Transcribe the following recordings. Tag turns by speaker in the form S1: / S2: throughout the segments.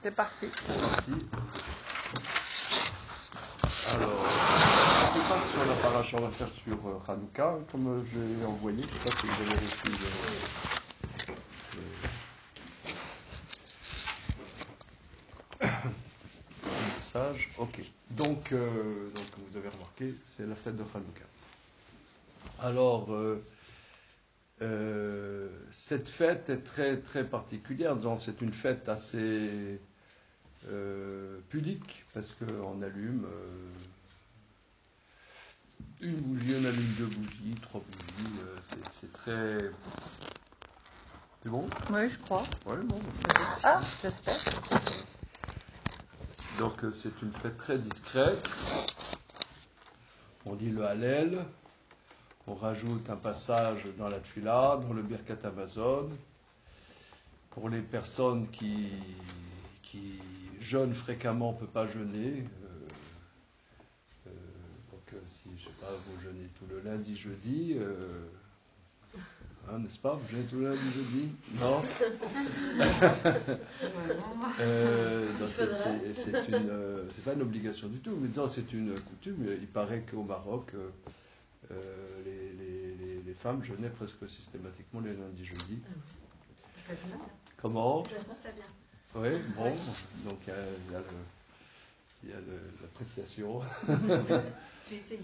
S1: C'est parti.
S2: C'est parti. Alors, je ne sais pas si on a paracha, on va faire sur Hanouka, comme j'ai envoyé. Je ne sais pas si vous avez reçu le message. Ok. Donc, vous avez remarqué, c'est la fête de Hanouka. Alors, cette fête est très très particulière. Donc, c'est une fête assez pudique, parce qu'on allume une bougie, on allume 2 bougies, 3 bougies, c'est très... C'est bon?
S1: Oui, je crois.
S2: Oui, bon.
S1: Ah, j'espère.
S2: Donc c'est une fête très discrète. On dit le Hallel, on rajoute un passage dans la Tfila, dans le Birkat Hamazon. Pour les personnes qui jeûnent fréquemment, on ne peut pas jeûner. Si, je sais pas, vous jeûnez tout le lundi, jeudi, n'est-ce pas? Vous jeûnez tout le lundi, jeudi? Non? C'est pas une obligation du tout, mais disons, c'est une coutume. Il paraît qu'au Maroc, les femmes jeûnaient presque systématiquement les lundis, jeudi. Comment?
S3: Ça vient.
S2: Oui, bon, donc il y a l'appréciation.
S3: J'ai essayé.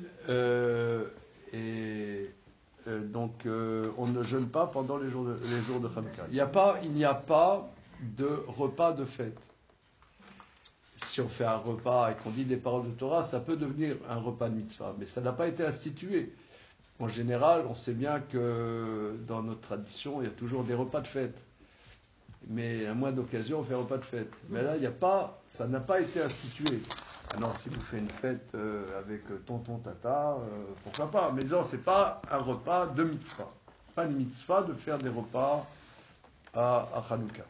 S2: Donc, on ne jeûne pas pendant les jours de Hanouka. Il n'y a pas de repas de fête. Si on fait un repas et qu'on dit des paroles de Torah, ça peut devenir un repas de mitzvah, mais ça n'a pas été institué. En général, on sait bien que dans notre tradition, il y a toujours des repas de fête. Mais à moins d'occasion, on fait un repas de fête. Mais là, ça n'a pas été institué. Alors, si vous faites une fête avec tonton, tata, pourquoi pas? Mais non, c'est pas un repas de mitzvah. Pas une mitzvah de faire des repas à Hanouka.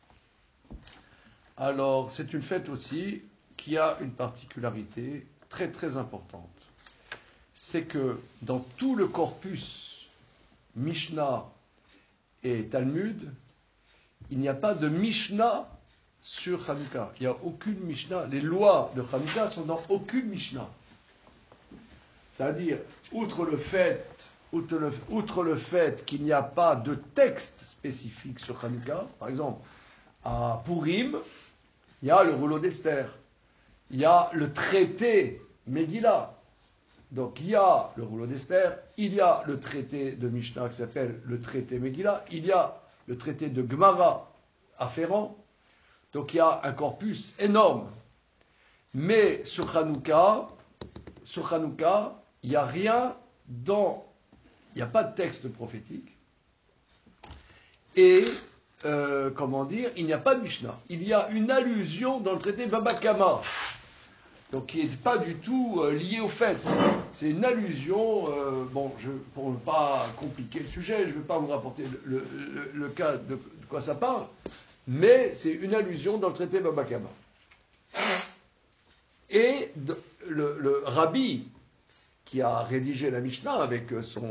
S2: Alors, c'est une fête aussi qui a une particularité très très importante. C'est que dans tout le corpus Mishnah et Talmud, il n'y a pas de Mishnah sur Hanouka. Il n'y a aucune Mishnah. Les lois de Hanouka sont dans aucune Mishnah. C'est-à-dire, outre le fait qu'il n'y a pas de texte spécifique sur Hanouka, par exemple, à Purim, il y a le rouleau d'Esther. Il y a le traité Megillah. Donc, il y a le rouleau d'Esther, il y a le traité de Mishnah qui s'appelle le traité Megillah, il y a le traité de Gemara afférent. Donc il y a un corpus énorme. Mais sur Hanouka, il n'y a rien il n'y a pas de texte prophétique. Et, il n'y a pas de Mishnah. Il y a une allusion dans le traité Baba Kama. Donc qui n'est pas du tout lié au fait. C'est une allusion, pour ne pas compliquer le sujet, je ne vais pas vous rapporter le cas de quoi ça parle, mais c'est une allusion dans le traité Baba Kama. Et le rabbi qui a rédigé la Mishnah avec son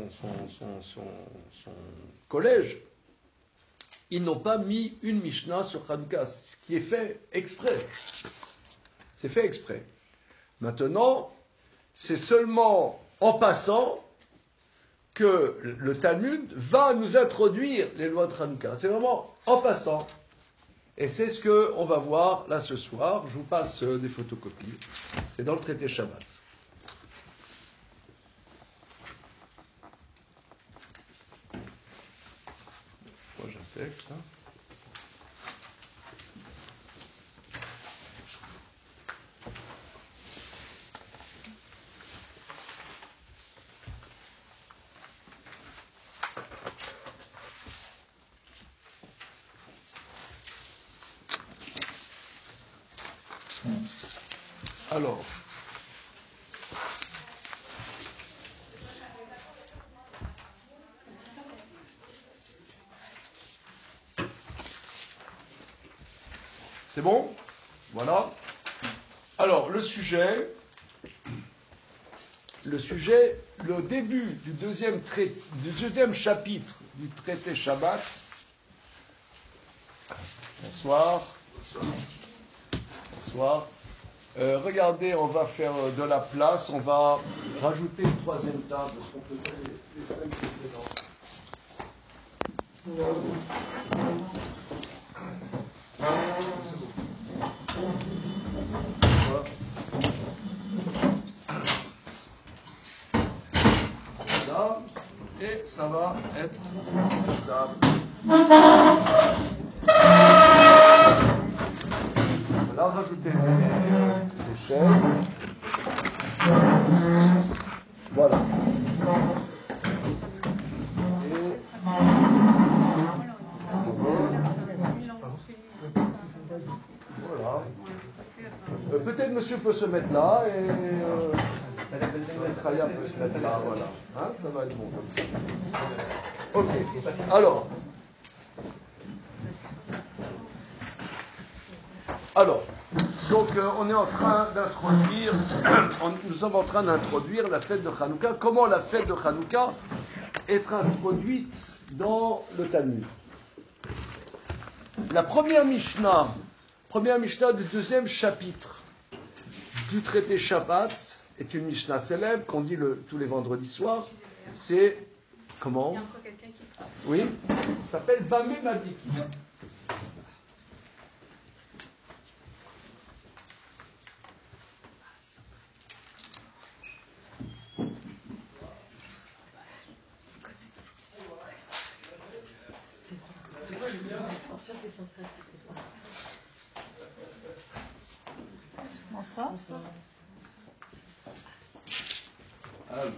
S2: collège, ils n'ont pas mis une Mishnah sur Hanouka, ce qui est fait exprès. C'est fait exprès. Maintenant, c'est seulement en passant que le Talmud va nous introduire les lois de Hanouka. C'est vraiment en passant. Et c'est ce qu'on va voir là ce soir. Je vous passe des photocopies. C'est dans le traité Shabbat. Moi j'ai un texte. Alors, c'est bon? Voilà. Alors, le début du deuxième chapitre du traité Shabbat. Bonsoir. soir. Regardez, on va faire de la place, on va rajouter une troisième table, parce qu'on peut faire les semaines précédentes. C'est bon. Voilà. Et ça va être confortable. Voilà, rajoutez les chaises. Voilà. Et voilà. Peut-être monsieur peut se mettre là et Raya peut se mettre là, voilà. Hein, ça va être bon comme ça. Ok. Alors, donc on est en train d'introduire, nous sommes en train d'introduire la fête de Hanouka. Comment la fête de Hanouka est introduite dans le Talmud? La première Mishnah du deuxième chapitre du traité Shabbat est une Mishnah célèbre qu'on dit tous les vendredis soirs. C'est comment?
S3: Il y a encore quelqu'un qui parle.
S2: Oui, ça s'appelle Bamé Madiki.
S1: Bonsoir.
S2: Alors.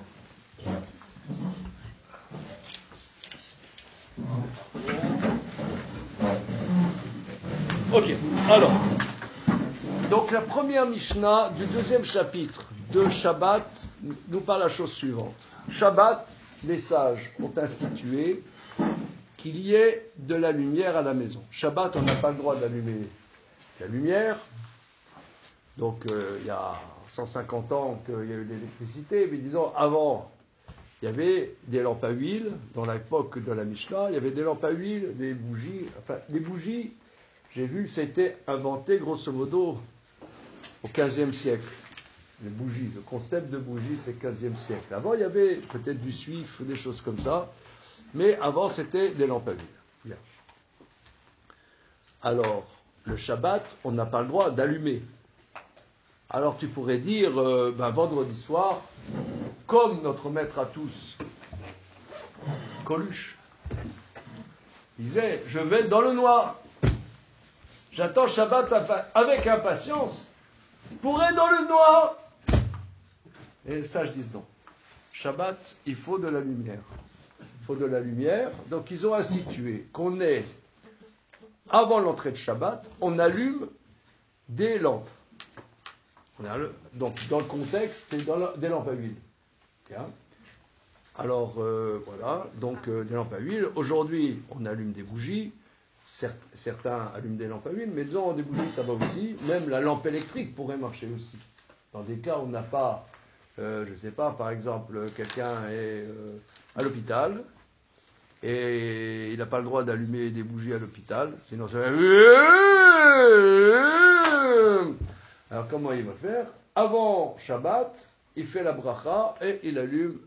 S2: Ok, alors. Donc la première Mishnah du deuxième chapitre de Shabbat nous parle la chose suivante. Shabbat, les sages ont institué qu'il y ait de la lumière à la maison. Shabbat, on n'a pas le droit d'allumer la lumière. Donc il y a 150 ans qu'il y a eu l'électricité, mais disons avant, il y avait des lampes à huile, dans l'époque de la Mishnah, il y avait des lampes à huile, des bougies. Enfin, les bougies, j'ai vu, ça a été inventé grosso modo au XVe siècle. Les bougies, le concept de bougie, c'est XVe siècle. Avant, il y avait peut-être du suif, des choses comme ça, mais avant, c'était des lampes à huile. Bien. Alors, le Shabbat, on n'a pas le droit d'allumer. Alors tu pourrais dire, vendredi soir, comme notre maître à tous, Coluche, disait, je vais dans le noir. J'attends Shabbat avec impatience pour être dans le noir. Et les sages disent non. Shabbat, il faut de la lumière. Il faut de la lumière. Donc ils ont institué qu'on est, avant l'entrée de Shabbat, on allume des lampes. Donc, dans le contexte, c'est des lampes à huile. Bien. Alors, voilà, donc des lampes à huile. Aujourd'hui, on allume des bougies. Certains allument des lampes à huile, mais disons, des bougies, ça va aussi. Même la lampe électrique pourrait marcher aussi. Dans des cas où on n'a pas, je ne sais pas, par exemple, quelqu'un est à l'hôpital et il n'a pas le droit d'allumer des bougies à l'hôpital, sinon ça va... Alors comment il va faire? Avant Shabbat, il fait la bracha et il allume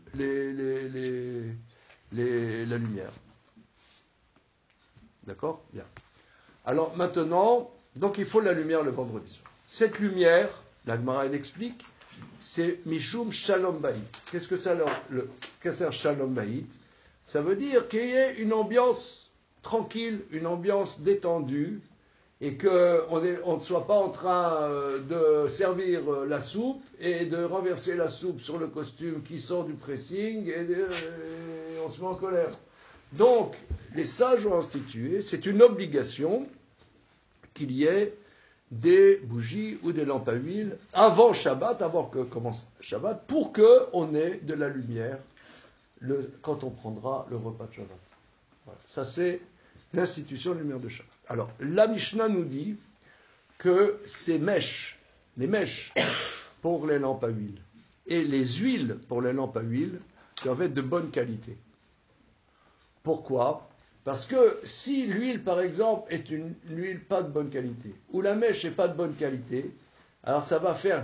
S2: la lumière. D'accord? Bien. Alors maintenant, donc il faut la lumière le vendredi soir. Cette lumière, la Gemara elle explique, c'est Mishum Shalom Bayit. Qu'est-ce que c'est un Shalom Bayit? Ça veut dire qu'il y ait une ambiance tranquille, une ambiance détendue, et qu'on ne soit pas en train de servir la soupe et de renverser la soupe sur le costume qui sort du pressing et on se met en colère. Donc, les sages ont institué, c'est une obligation qu'il y ait des bougies ou des lampes à huile avant Shabbat, avant que commence Shabbat, pour qu'on ait de la lumière quand on prendra le repas de Shabbat. Voilà. Ça, c'est l'institution de lumière de Shabbat. Alors, la Mishnah nous dit que les mèches pour les lampes à huile et les huiles pour les lampes à huile doivent être de bonne qualité. Pourquoi? Parce que si l'huile, par exemple, est une huile pas de bonne qualité, ou la mèche n'est pas de bonne qualité, alors ça va faire...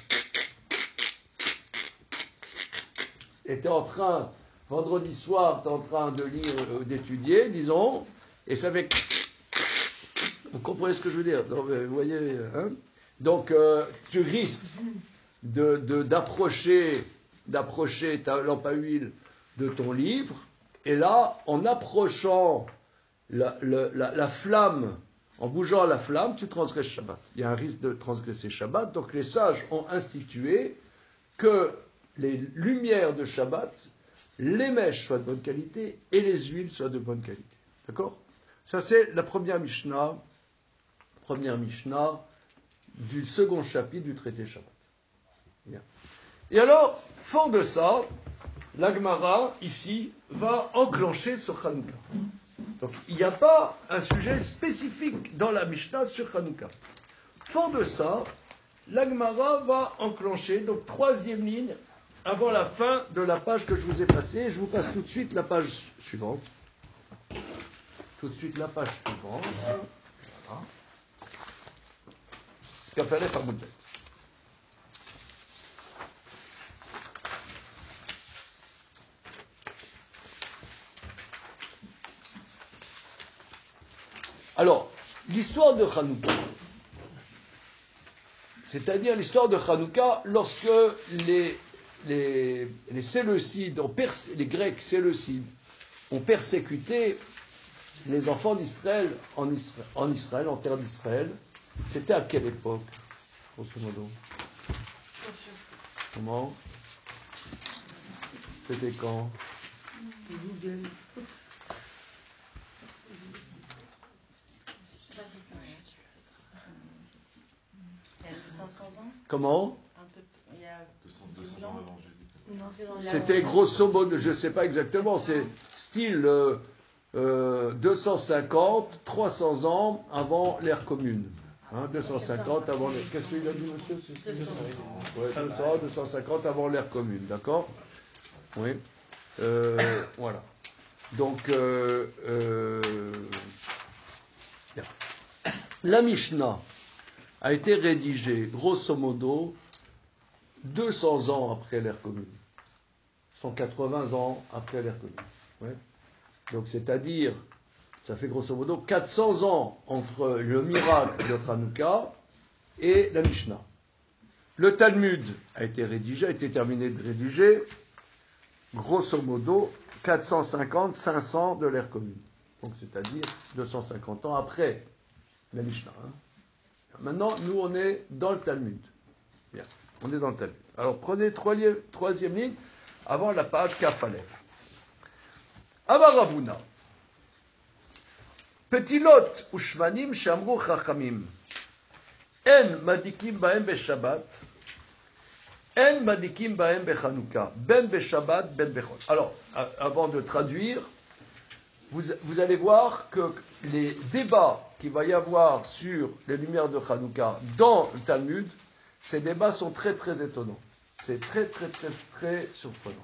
S2: Et tu es en train, vendredi soir, tu es en train de lire, d'étudier, disons, et ça fait... Vous comprenez ce que je veux dire? Non, vous voyez, hein? Donc, tu risques d'approcher ta lampe à huile de ton livre, et là, en approchant la flamme, en bougeant la flamme, tu transgresses Shabbat. Il y a un risque de transgresser Shabbat, donc les sages ont institué que les lumières de Shabbat, les mèches soient de bonne qualité et les huiles soient de bonne qualité. D'accord? Ça, c'est la première Mishnah du second chapitre du traité Shabbat. Bien. Et alors, fort de ça, la Gemara, ici, va enclencher sur Hanouka. Donc, il n'y a pas un sujet spécifique dans la Mishnah sur Hanouka. Fort de ça, la Gemara va enclencher, donc troisième ligne, avant la fin de la page que je vous ai passée. Je vous passe tout de suite la page suivante. Voilà. Kafaleh Hamoudbet. Alors, l'histoire de Hanouka, c'est-à-dire l'histoire de Hanouka lorsque les Séleucides, les Grecs Séleucides, ont persécuté les enfants d'Israël en terre d'Israël. C'était à quelle époque, grosso modo? Comment? C'était quand?
S3: Il y a 500 ans.
S2: Comment?
S3: Il y a
S4: 200 ans avant Jésus.
S2: C'était grosso modo, je ne sais pas exactement, c'est style 250, 300 ans avant l'ère commune. 250 avant l'ère... Qu'est-ce qu'il a dit, monsieur? 250 avant l'ère commune, d'accord? Oui. Voilà. Donc, la Mishnah a été rédigée, grosso modo, 200 ans après l'ère commune. 180 ans après l'ère commune. Ouais. Donc, c'est-à-dire, ça fait grosso modo 400 ans entre le miracle de Hanouka et la Mishnah. Le Talmud a été terminé de rédiger, grosso modo, 450-500 de l'ère commune. Donc, c'est-à-dire 250 ans après la Mishnah. Maintenant, nous, on est dans le Talmud. Bien, on est dans le Talmud. Alors, prenez troisième ligne avant la page Kafaleh. Amar Ravuna. Petit lot ushmanim shamru chachamim. En madikim bahem beshabbat. En madikim bahem bechanouka. Ben beshabbat, ben bechol. Alors, avant de traduire, vous allez voir que les débats qu'il va y avoir sur les lumières de Hanouka dans le Talmud, ces débats sont très très étonnants. C'est très très très très surprenant.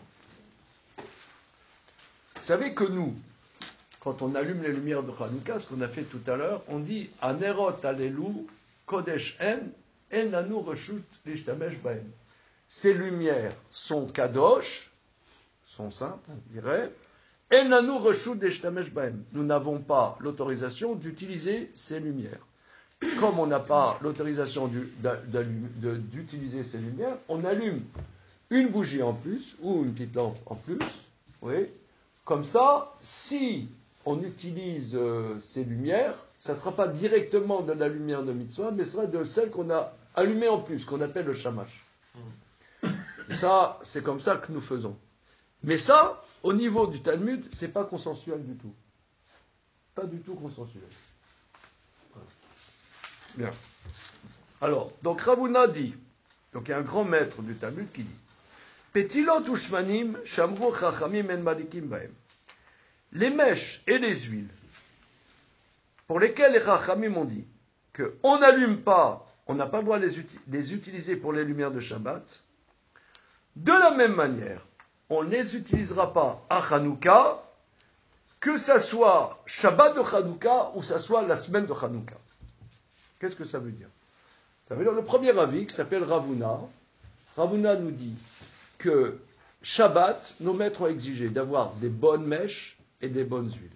S2: Vous savez que nous, quand on allume les lumières de Hanouka, ce qu'on a fait tout à l'heure, on dit Anerot alelu kodesh en lanu reshut lishtamesh bahem. Ces lumières sont kadosh, sont saintes, on dirait. En lanu reshut lishtamesh bahem. Nous n'avons pas l'autorisation d'utiliser ces lumières. Comme on n'a pas l'autorisation d'utiliser ces lumières, on allume une bougie en plus ou une petite lampe en plus. Oui. Comme ça, si on utilise ces lumières, ça ne sera pas directement de la lumière de mitzvah, mais ce sera de celle qu'on a allumée en plus, qu'on appelle le shamash. Et ça, c'est comme ça que nous faisons. Mais ça, au niveau du Talmud, c'est pas consensuel du tout. Pas du tout consensuel. Voilà. Bien. Alors, donc Ravuna dit, donc il y a un grand maître du Talmud qui dit, Petilot ushmanim shamru chachamim en madikim bahem. Les mèches et les huiles, pour lesquelles les chachamim ont dit qu'on n'allume pas, on n'a pas le droit de les utiliser pour les lumières de Shabbat, de la même manière, on ne les utilisera pas à Hanouka que ça soit Shabbat de Hanouka ou ça soit la semaine de Hanouka. Qu'est-ce que ça veut dire? Ça veut dire le premier avis qui s'appelle Ravuna. Ravuna nous dit que Shabbat, nos maîtres ont exigé d'avoir des bonnes mèches et des bonnes huiles.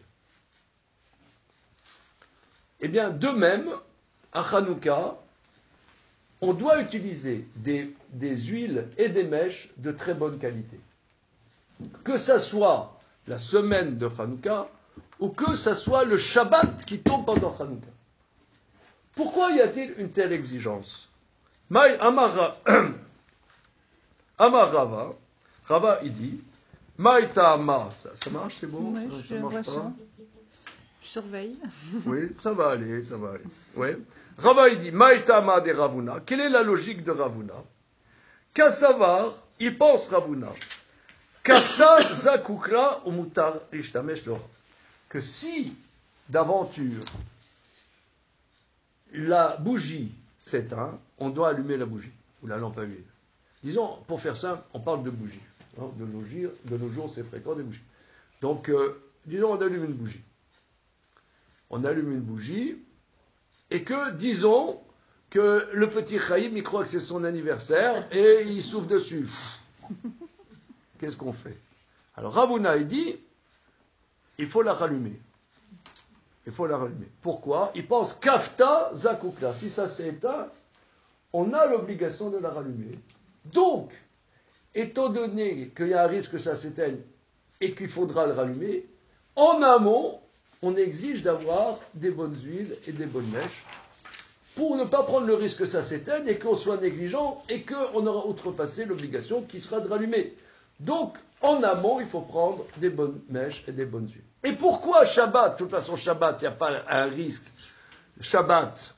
S2: Eh bien, de même, à Hanouka, on doit utiliser des huiles et des mèches de très bonne qualité. Que ça soit la semaine de Hanouka ou que ça soit le Shabbat qui tombe pendant Hanouka. Pourquoi y a-t-il une telle exigence? Amar Rava, Rava il dit, Maïta Ama, ça marche, c'est bon?
S1: Oui,
S2: Ça marche pas?
S1: Je surveille.
S2: Oui, ça va aller. Oui. Rava il dit, Maïta Ama de Ravuna. Quelle est la logique de Ravuna? Kassavar, il pense Ravuna. Kafta zakukra ou mutar ishtamesh lo. Que si, d'aventure, la bougie s'éteint, on doit allumer la bougie, ou la lampe à huile. Disons, pour faire simple, on parle de bougie. Hein, de nos jours, c'est fréquent des bougies. Donc, disons, on allume une bougie. On allume une bougie, et que, disons, que le petit Chaïm, il croit que c'est son anniversaire, et il souffle dessus. Qu'est-ce qu'on fait? Alors, Ravuna, il dit, il faut la rallumer. Il faut la rallumer. Pourquoi? Il pense kafta zakukla. Si ça s'est éteint, on a l'obligation de la rallumer. Donc, étant donné qu'il y a un risque que ça s'éteigne et qu'il faudra le rallumer, en amont, on exige d'avoir des bonnes huiles et des bonnes mèches pour ne pas prendre le risque que ça s'éteigne et qu'on soit négligent et qu'on aura outrepassé l'obligation qui sera de rallumer. Donc, en amont, il faut prendre des bonnes mèches et des bonnes huiles. Et pourquoi Shabbat? De toute façon, Shabbat, il n'y a pas un risque. Shabbat.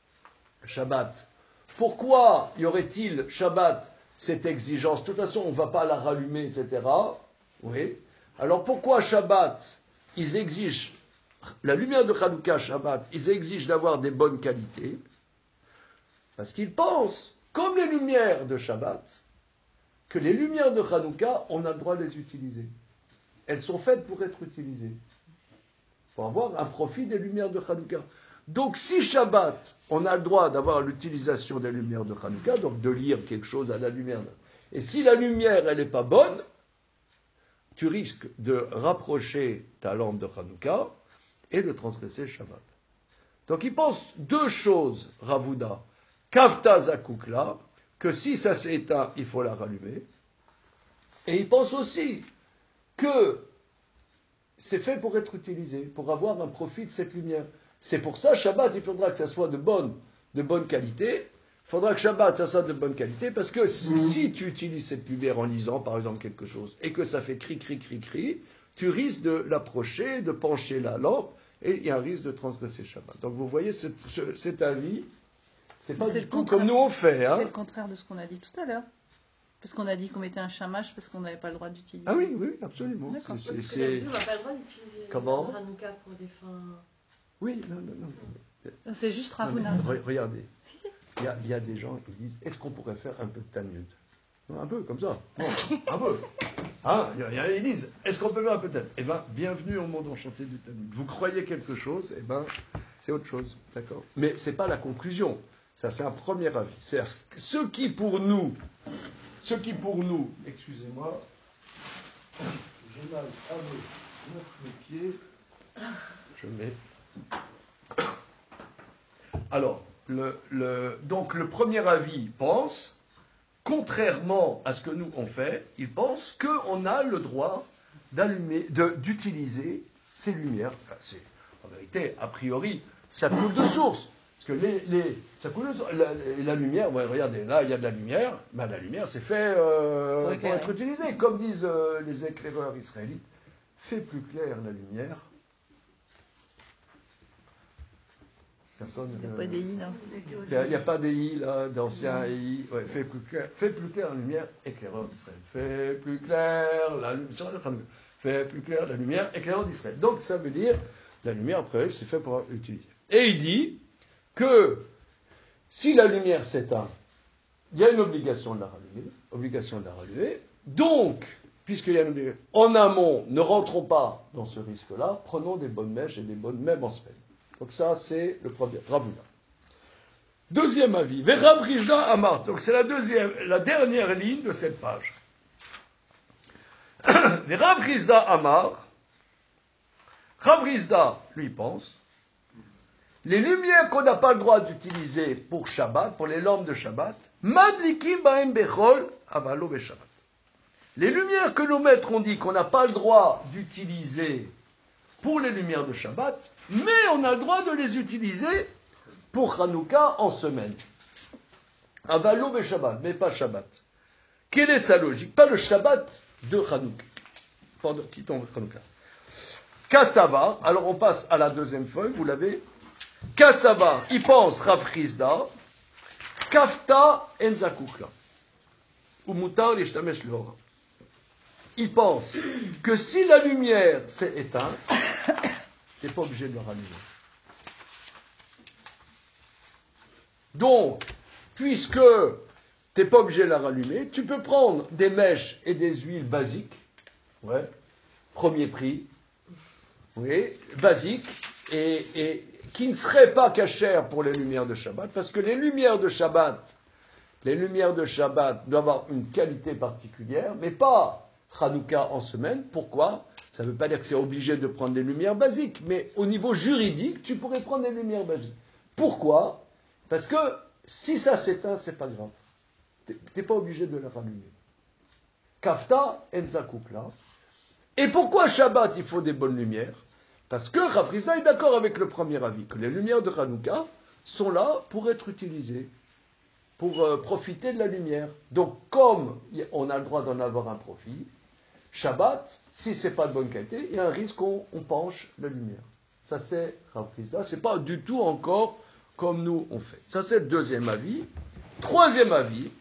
S2: Pourquoi y aurait-il Shabbat cette exigence? De toute façon, on ne va pas la rallumer, etc. Oui. Alors pourquoi Shabbat, ils exigent la lumière de Hanouka, Shabbat, ils exigent d'avoir des bonnes qualités? Parce qu'ils pensent, comme les lumières de Shabbat, que les lumières de Hanouka, on a le droit de les utiliser. Elles sont faites pour être utilisées. Pour avoir un profit des lumières de Hanouka. Donc si Shabbat, on a le droit d'avoir l'utilisation des lumières de Hanouka, donc de lire quelque chose à la lumière. Et si la lumière, elle n'est pas bonne, tu risques de rapprocher ta lampe de Hanouka et de transgresser Shabbat. Donc il pense deux choses, Ravuna. Kavta zakukla, que si ça s'est éteint, il faut la rallumer. Et il pense aussi que c'est fait pour être utilisé, pour avoir un profit de cette lumière. C'est pour ça, Shabbat, il faudra que ça soit de bonne qualité. Il faudra que Shabbat, ça soit de bonne qualité, parce que si tu utilises cette lumière en lisant, par exemple, quelque chose, et que ça fait cri, tu risques de l'approcher, de pencher la lampe, et il y a un risque de transgresser Shabbat. Donc vous voyez, cet avis, c'est pas du tout comme nous on fait. Hein.
S1: C'est le contraire de ce qu'on a dit tout à l'heure. Parce qu'on a dit qu'on mettait un shamash parce qu'on n'avait pas le droit d'utiliser.
S2: Ah oui, absolument.
S1: D'accord.
S3: Parce que d'habitude, on n'a pas le droit d'utiliser
S2: Comment?
S3: Hanouka pour des fins...
S2: Oui, non.
S1: C'est juste Ravuna.
S2: Regardez, il y a des gens qui disent, est-ce qu'on pourrait faire un peu de Talmud? Un peu, comme ça. Non, un peu. Hein, ils disent, est-ce qu'on peut faire un peu de Talmud? Eh bien, bienvenue au monde enchanté du Talmud. Vous croyez quelque chose, eh bien, c'est autre chose. D'accord? Mais ce n'est pas la conclusion. Ça, c'est un premier avis. C'est ce qui pour nous, excusez-moi, j'ai mal à mes pieds, je mets. Alors, donc le premier avis pense, contrairement à ce que nous on fait, il pense qu'on a le droit d'utiliser ces lumières. Enfin, en vérité, a priori, ça coule de source. Parce que ça coule de source. La lumière, ouais, regardez, là il y a de la lumière, mais la lumière c'est fait pour être utilisé. Comme disent les éclaireurs israélites, fais plus clair la lumière. Personne,
S1: il n'y a pas des i, non.
S2: Il n'y a pas des i, là, d'anciens i. Ouais, fais plus clair la lumière, éclaireur d'Israël. Fais plus clair la lumière. Fais plus clair la lumière, éclaireur d'Israël. Donc ça veut dire, la lumière, après, c'est fait pour utiliser. Et il dit que si la lumière s'éteint, il y a une obligation de la rallumer. Donc, puisqu'il y a une... En amont, ne rentrons pas dans ce risque-là, prenons des bonnes mèches et des bonnes même en semaine. Donc ça, c'est le premier. Rav Huna. Deuxième avis, Rav Rizda Amar. Donc c'est la dernière ligne de cette page. Rav Rizda Amar. Rav Rizda, lui, pense. Les lumières qu'on n'a pas le droit d'utiliser pour Shabbat, pour les lampes de Shabbat, Madlikim Bahem Bechol Avalo Beshabbat. Les lumières que nos maîtres ont dit qu'on n'a pas le droit d'utiliser pour les lumières de Shabbat, mais on a le droit de les utiliser pour Hanouka en semaine. Avalo Beshabbat, mais pas Shabbat. Quelle est sa logique? Pas le Shabbat de Hanouka. Pardon, quittons Hanouka. Kassava, alors on passe à la deuxième feuille, vous l'avez. Kassava, il pense Rav Rizda, Kafta Enzakukla, ou Mutar Yishtamesh Leora. Il pense que si la lumière s'est éteinte, tu n'es pas obligé de la rallumer. Donc, puisque tu n'es pas obligé de la rallumer, tu peux prendre des mèches et des huiles basiques, ouais, premier prix, oui, basiques, et qui ne seraient pas cachères pour les lumières de Shabbat, parce que les lumières de Shabbat doivent avoir une qualité particulière, mais pas Hanouka en semaine. Pourquoi? Ça ne veut pas dire que c'est obligé de prendre des lumières basiques, mais au niveau juridique, tu pourrais prendre des lumières basiques. Pourquoi? Parce que si ça s'éteint, c'est pas grave. Tu n'es pas obligé de la rallumer. Kafta Enzakukla. Et pourquoi Shabbat, il faut des bonnes lumières? Parce que Rav Rizda est d'accord avec le premier avis, que les lumières de Hanouka sont là pour être utilisées, pour profiter de la lumière. Donc, comme on a le droit d'en avoir un profit, Shabbat, si c'est pas de bonne qualité, il y a un risque qu'on penche la lumière. Ça, c'est Rav Rizda. C'est pas du tout encore comme nous on fait. Ça, c'est le deuxième avis. Troisième avis,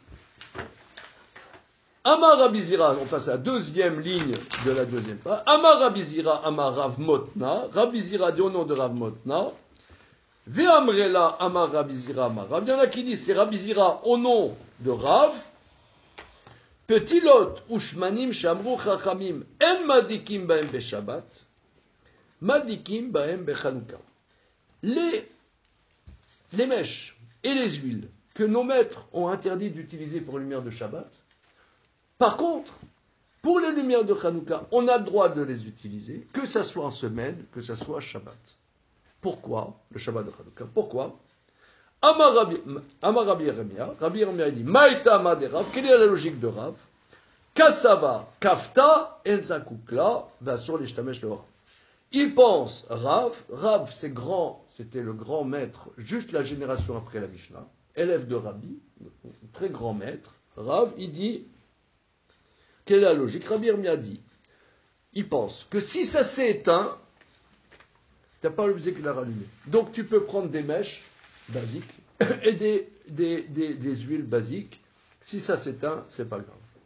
S2: Amar Rabbi Zira, on passe à la deuxième ligne de la deuxième page. Amar Rabbi Zira, Amar Rav Motna. Rabbi Zira dit au nom de Rav Motna. Ve'amrela Amar Rabbi Zira, Amar Rav. Il y en a qui disent c'est Rabbi Zira au nom de Rav. Petit lot, Ushmanim Shamru Chachamim, En Madikim Bahem Beshabbat, Madikim Bahem Bechanouka. Les mèches et les huiles que nos maîtres ont interdit d'utiliser pour les lumières de Shabbat, par contre, pour les lumières de Hanouka, on a le droit de les utiliser, que ça soit en semaine, que ça soit Shabbat. Pourquoi? Le Shabbat de Hanouka. Pourquoi? Amar Rabbi Yeremia, Rabbi Yeremia dit, Maïta Amad Rav, quelle est la logique de Rav? Kassava, Kafta, Enzakukla, va sur les Shtamesh le Rav. Il pense, Rav, c'était le grand maître, juste la génération après la Mishnah, élève de Rabbi, très grand maître. Rav, il dit, quelle est la logique? Rabbi Yeremia dit, il pense que si ça s'est éteint, tu n'as pas l'obligé de la rallumer. Donc tu peux prendre des mèches basiques et des huiles basiques. Si ça s'éteint, c'est pas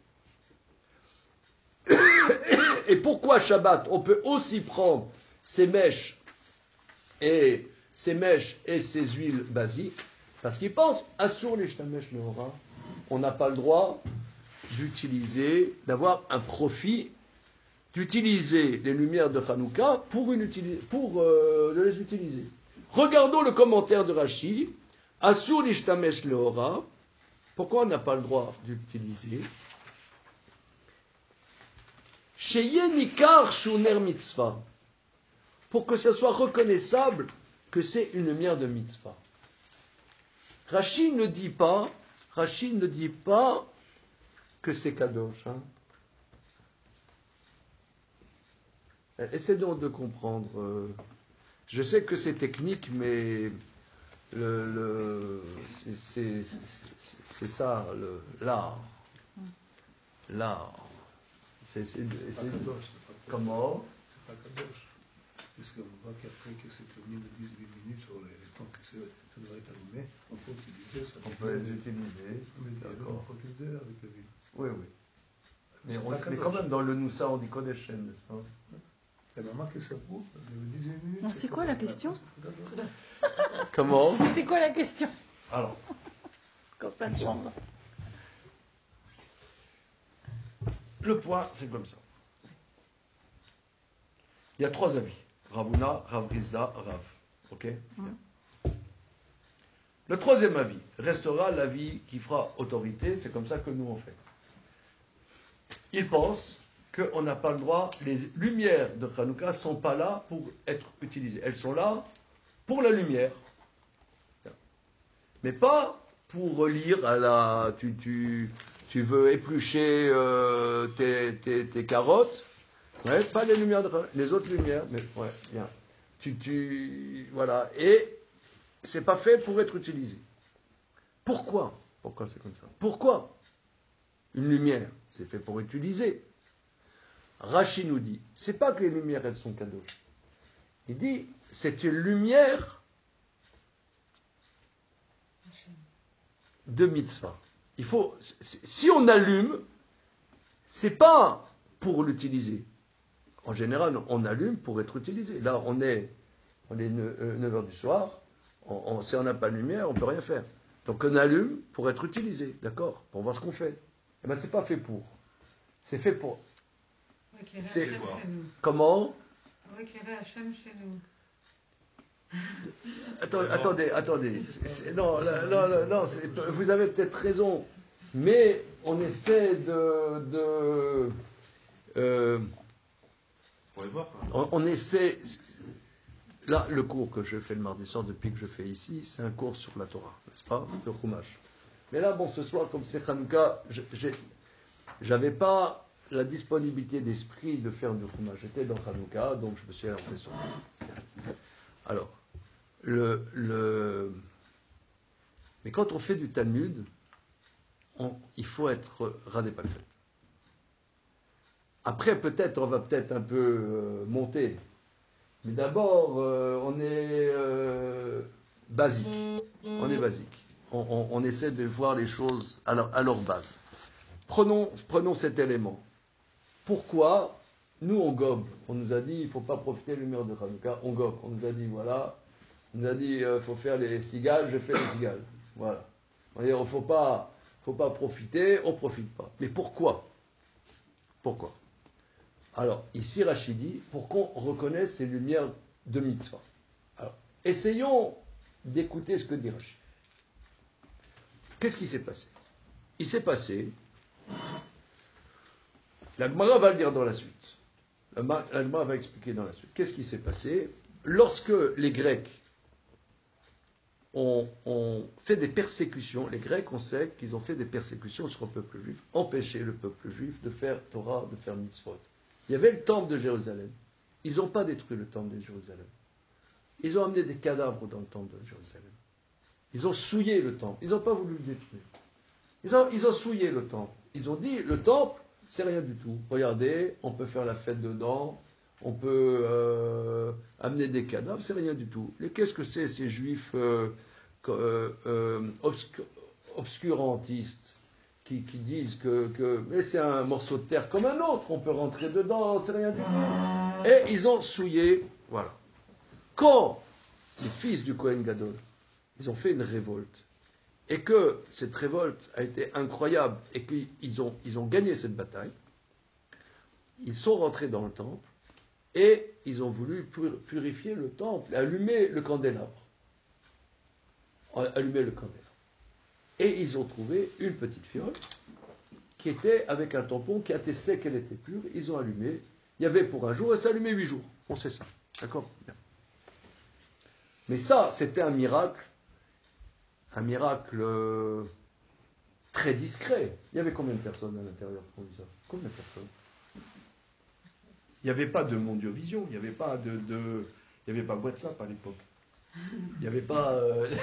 S2: grave. Et pourquoi Shabbat? On peut aussi prendre ces mèches et ces huiles basiques, parce qu'ils pensent, Assur les shtamesh leora, on n'a pas le droit d'avoir un profit, d'utiliser les lumières de Hanouka pour de les utiliser. Regardons le commentaire de Rashi, Assur les shtamesh leora, pourquoi on n'a pas le droit d'utiliser? Sheyenikar shuner mitzvah, pour que ça soit reconnaissable que c'est une lumière de mitzvah. Rashi ne dit pas que c'est kadosh. Essayez donc de comprendre. Je sais que c'est technique, mais c'est ça l'art. L'art. Comment?
S5: C'est pas kadosh. Parce qu'on voit qu'après que c'est terminé de 18 minutes, ou le temps que ça devrait être allumé, on peut utiliser ça.
S2: On peut les utiliser.
S5: On peut utiliser avec le vide.
S2: Oui. Mais quand même, dans le Noussa, on dit Kodesh, n'est-ce pas?
S5: La maman qui s'approuve, 18 minutes.
S1: Non, c'est quoi la question?
S2: Comment?
S1: C'est quoi la question?
S2: Alors.
S1: Quand ça change.
S2: le point, c'est comme ça. Il y a 3 avis. Ravuna, Rav Rizda, Rav. Ok? Le 3e avis restera l'avis qui fera autorité, c'est comme ça que nous on fait. Il pense qu'on n'a pas le droit, les lumières de Hanouka ne sont pas là pour être utilisées. Elles sont là pour la lumière. Mais pas pour lire à la... Tu veux éplucher tes carottes. Ouais, pas les lumières de Hanouka, les autres lumières, mais ouais, bien. Voilà. Et c'est pas fait pour être utilisé. Pourquoi c'est comme ça? Pourquoi une lumière, c'est fait pour utiliser. Rashi nous dit, c'est pas que les lumières, elles sont cadeaux. Il dit, c'est une lumière de mitzvah. Il faut, si on allume, c'est pas pour l'utiliser. En général, on allume pour être utilisé. Là, on est 9h du soir, si on n'a pas de lumière, on ne peut rien faire. Donc on allume pour être utilisé, d'accord? Pour voir ce qu'on fait. Eh bien, c'est pas fait pour. C'est fait pour.
S6: Pour éclairer Hachem chez nous.
S2: Comment?
S6: Pour éclairer Hachem chez nous.
S2: Attendez. Non, vous avez peut-être raison, mais on essaie on essaie. Là, le cours que je fais le mardi soir depuis que je fais ici, c'est un cours sur la Torah, n'est-ce pas? Le Chumash. Mais là, bon, ce soir, comme c'est Hanouka, j'avais pas la disponibilité d'esprit de faire du Chumash. J'étais dans Hanouka, donc je me suis orienté sur ça. Alors, mais quand on fait du Talmud, il faut être radé pas fait. Après, peut-être, on va peut-être un peu monter. Mais d'abord, on est basique. On est basique. On essaie de voir les choses à leur base. Prenons cet élément. Pourquoi nous, on gobe? On nous a dit, il ne faut pas profiter de l'humeur de Hanouka. On gobe. On nous a dit, voilà. On nous a dit, il faut faire les cigales, je fais les cigales. Voilà. Il ne faut pas profiter, on ne profite pas. Mais pourquoi? Alors, ici, Rachid dit, pour qu'on reconnaisse les lumières de mitzvah. Alors, essayons d'écouter ce que dit Rachid. Qu'est-ce qui s'est passé? Il s'est passé, la Gemara va le dire dans la suite. La Gemara va expliquer dans la suite. Qu'est-ce qui s'est passé? Lorsque les Grecs ont fait des persécutions, les Grecs, on sait qu'ils ont fait des persécutions sur le peuple juif, empêché le peuple juif de faire Torah, de faire mitzvot. Il y avait le temple de Jérusalem. Ils n'ont pas détruit le temple de Jérusalem. Ils ont amené des cadavres dans le temple de Jérusalem. Ils ont souillé le temple. Ils n'ont pas voulu le détruire. Ils ont souillé le temple. Ils ont dit, le temple, c'est rien du tout. Regardez, on peut faire la fête dedans, on peut amener des cadavres, c'est rien du tout. Et qu'est-ce que c'est, ces juifs obscurantistes qui disent que mais c'est un morceau de terre comme un autre, on peut rentrer dedans, c'est rien du tout. Et ils ont souillé, voilà. Quand les fils du Kohen Gadol, ils ont fait une révolte, et que cette révolte a été incroyable, et qu'ils ont gagné cette bataille, ils sont rentrés dans le temple, et ils ont voulu purifier le temple, allumer le candélabre. Et ils ont trouvé une petite fiole qui était avec un tampon qui attestait qu'elle était pure. Ils ont allumé. Il y avait pour un jour et ça allumait 8 jours. On sait ça. D'accord? Bien. Mais ça, c'était un miracle très discret. Il y avait combien de personnes à l'intérieur pour ça? Combien de personnes? Il n'y avait pas de Mondiovision, il n'y avait pas il n'y avait pas WhatsApp à l'époque. Il n'y avait pas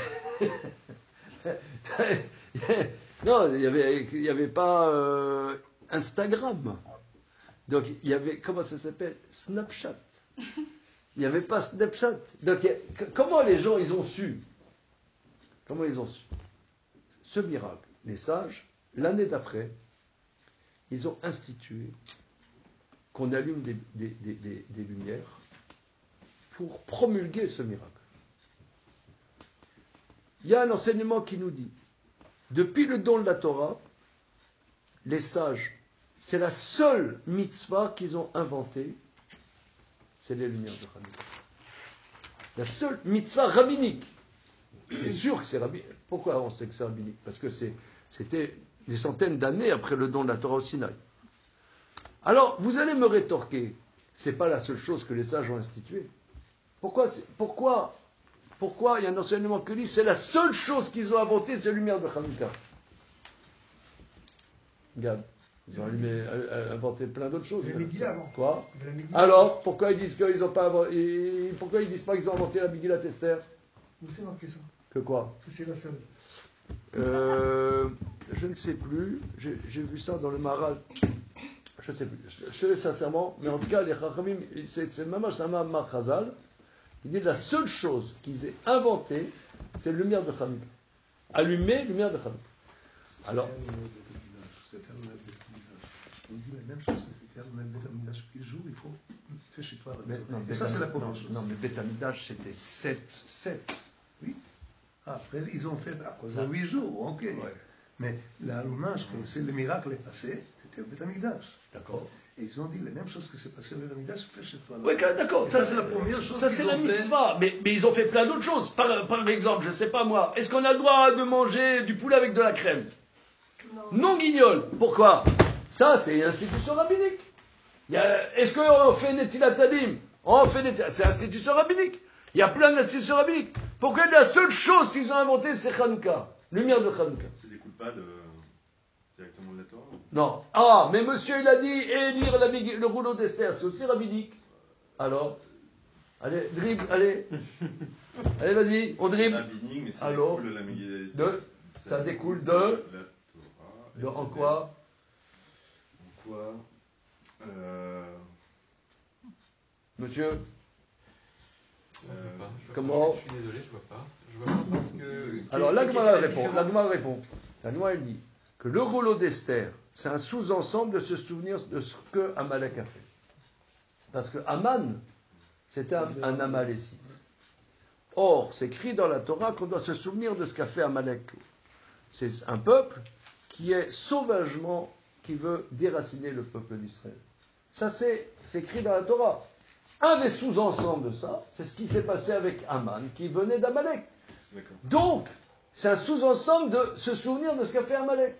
S2: non, il y avait pas Instagram. Donc il y avait, comment ça s'appelle? Snapchat. Il n'y avait pas Snapchat. Donc comment les gens ils ont su? Comment ils ont su? Ce miracle, les sages, l'année d'après, ils ont institué qu'on allume des lumières pour promulguer ce miracle. Il y a un enseignement qui nous dit, depuis le don de la Torah, les sages c'est la seule mitzvah qu'ils ont inventée, c'est les lumières de Hanouka. La seule mitzvah rabbinique. C'est sûr que c'est rabbinique. Pourquoi on sait que c'est rabbinique? Parce que c'était des centaines d'années après le don de la Torah au Sinaï. Alors, vous allez me rétorquer, c'est pas la seule chose que les sages ont instituée. Pourquoi il y a un enseignement que dit c'est la seule chose qu'ils ont inventée, c'est la lumière de Hanouka? Regarde, ils ont inventé plein d'autres choses.
S5: La Megillah avant.
S2: Quoi? Alors, pourquoi ils disent qu'ils ont pas pourquoi ils disent pas qu'ils ont inventé la Megillah Esther?
S5: Où c'est marqué ça?
S2: Que quoi?
S5: Que c'est la seule.
S2: Je ne sais plus. J'ai vu ça dans le Maral. Je ne sais plus. Je te laisse sincèrement, mais en tout cas, les Chachamim, c'est même un Mamar Chazal. Il dit la seule chose qu'ils aient inventée, c'est la lumière de Hanouka. Allumer lumière de Hanouka. Alors.
S5: On dit la même chose que c'était le Beth Amikdash. Tous les jours, il faut faire chez toi à la maison. Et ça, c'est la première chose.
S2: Non, mais Beth Amikdash, c'était 7.
S5: Oui. Après, ils ont fait, après 8 jours, ok. Ouais. Mais l'allumage, c'est le miracle est passé, c'était le Beth Amikdash.
S2: D'accord.
S5: Et ils ont dit la même chose que c'est passé au Beth Amikdash, fais chez toi.
S2: Oui, d'accord.
S5: Ça, c'est la première chose.
S2: Ça, c'est la mitzvah. Mais ils ont fait plein d'autres choses. Par exemple, je ne sais pas moi, est-ce qu'on a le droit de manger du poulet avec de la crème? Non, guignol. Pourquoi? Ça, c'est une institution rabbinique. Est-ce qu'on fait Netilat Tadim? C'est institution rabbinique. Il y a plein d'institutions rabbiniques. Pourquoi la seule chose qu'ils ont inventée, c'est Hanouka? Lumière de Hanouka.
S4: C'est des coups de pas directement de la Torah?
S2: Non. Ah, mais monsieur, il a dit, et lire le rouleau d'Esther, c'est aussi rabbinique. Alors, allez, dribble, allez. Allez, vas-y, on dribble.
S4: C'est rabbinique, mais ça
S2: alors,
S4: découle de la Megillah Esther.
S2: Ça découle de
S4: la Torah.
S2: en quoi?
S4: En quoi?
S2: Monsieur?
S7: Comment? Je suis désolé, je vois pas. Je vois pas parce que.
S2: Alors, l'Agmara répond. L'Agmara dit que le rouleau d'Esther, c'est un sous-ensemble de se souvenir de ce que Amalek a fait. Parce que Aman, c'était un Amalécite. Or, c'est écrit dans la Torah qu'on doit se souvenir de ce qu'a fait Amalek. C'est un peuple qui est sauvagement, qui veut déraciner le peuple d'Israël. Ça, c'est écrit dans la Torah. Un des sous-ensembles de ça, c'est ce qui s'est passé avec Aman, qui venait d'Amalek. Donc, c'est un sous-ensemble de se souvenir de ce qu'a fait Amalek.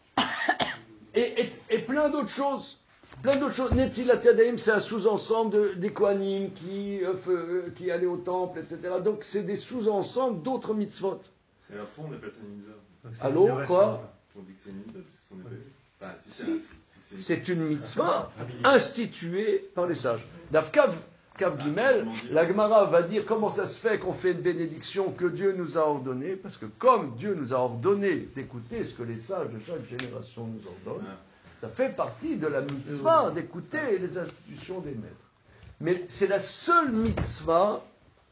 S2: Et plein d'autres choses. Plein d'autres choses. Netilat Yadayim, c'est un sous-ensemble des Kohanim qui allaient au temple, etc. Donc, c'est des sous-ensembles d'autres mitzvot.
S4: Et après, on appelle ça une mitzvah.
S2: Allô, quoi?
S4: On dit que c'est une mitzvah, parce que son épée.
S2: C'est une mitzvah instituée par les sages. Davkav Gimel, la Gemara va dire comment ça se fait qu'on fait une bénédiction que Dieu nous a ordonnée, parce que comme Dieu nous a ordonné d'écouter ce que les sages de chaque génération nous ordonnent, ça fait partie de la mitzvah d'écouter les institutions des maîtres. Mais c'est la seule mitzvah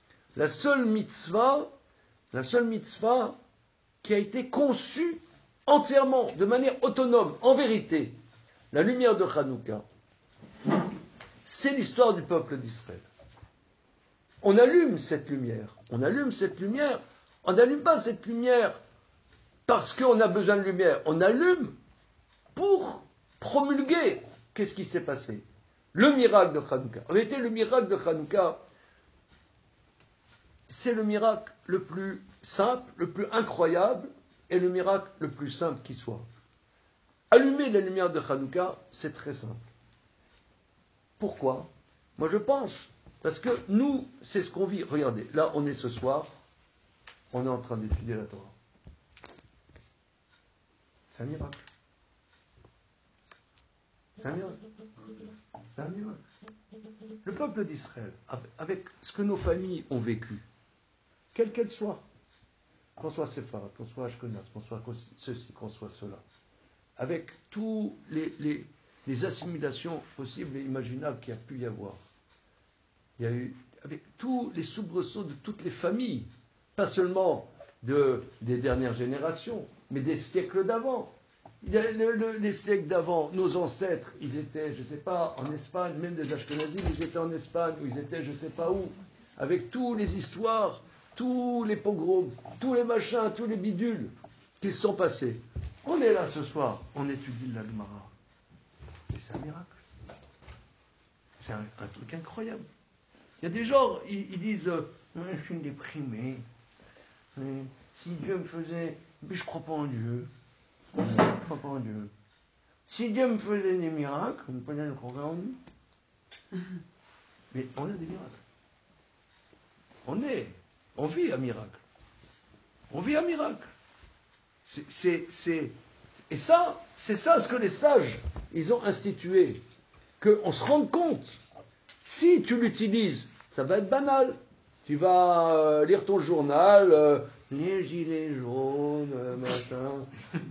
S2: qui a été conçue entièrement, de manière autonome, en vérité. La lumière de Hanouka, c'est l'histoire du peuple d'Israël. On allume cette lumière. On n'allume pas cette lumière parce qu'on a besoin de lumière. On allume pour promulguer. Qu'est-ce qui s'est passé? Le miracle de Hanouka. En réalité, le miracle de Hanouka, c'est le miracle le plus simple, le plus incroyable et le miracle le plus simple qui soit. Allumer la lumière de Hanouka, c'est très simple. Pourquoi? Moi je pense, parce que nous, c'est ce qu'on vit. Regardez, là on est ce soir, on est en train d'étudier la Torah. C'est un miracle. C'est un miracle. C'est un miracle. Le peuple d'Israël, avec ce que nos familles ont vécu, quelle qu'elle soit, qu'on soit séfarade, qu'on soit ashkenaz, qu'on soit ceci, qu'on soit cela, avec tous les assimilations possibles et imaginables qu'il y a pu y avoir. Il y a eu, avec tous les soubresauts de toutes les familles, pas seulement des dernières générations, mais des siècles d'avant. Les siècles d'avant, nos ancêtres, ils étaient, je ne sais pas, en Espagne, même des Ashkenazim, ils étaient en Espagne, ou ils étaient je ne sais pas où, avec toutes les histoires, tous les pogroms, tous les machins, tous les bidules qui se sont passés. On est là ce soir, on étudie la Gemara. c'est un miracle. C'est un truc incroyable. Il y a des gens, ils disent je suis déprimé. Si Dieu me faisait. Mais je ne crois pas en Dieu. Je ne crois pas en Dieu. Si Dieu me faisait des miracles, on peut le croire en nous. Mais on a des miracles. On vit un miracle. On vit un miracle. Et ça, c'est ça ce que les sages, ils ont institué. Qu'on se rende compte. Si tu l'utilises, ça va être banal. Tu vas lire ton journal, les gilets jaunes, machin.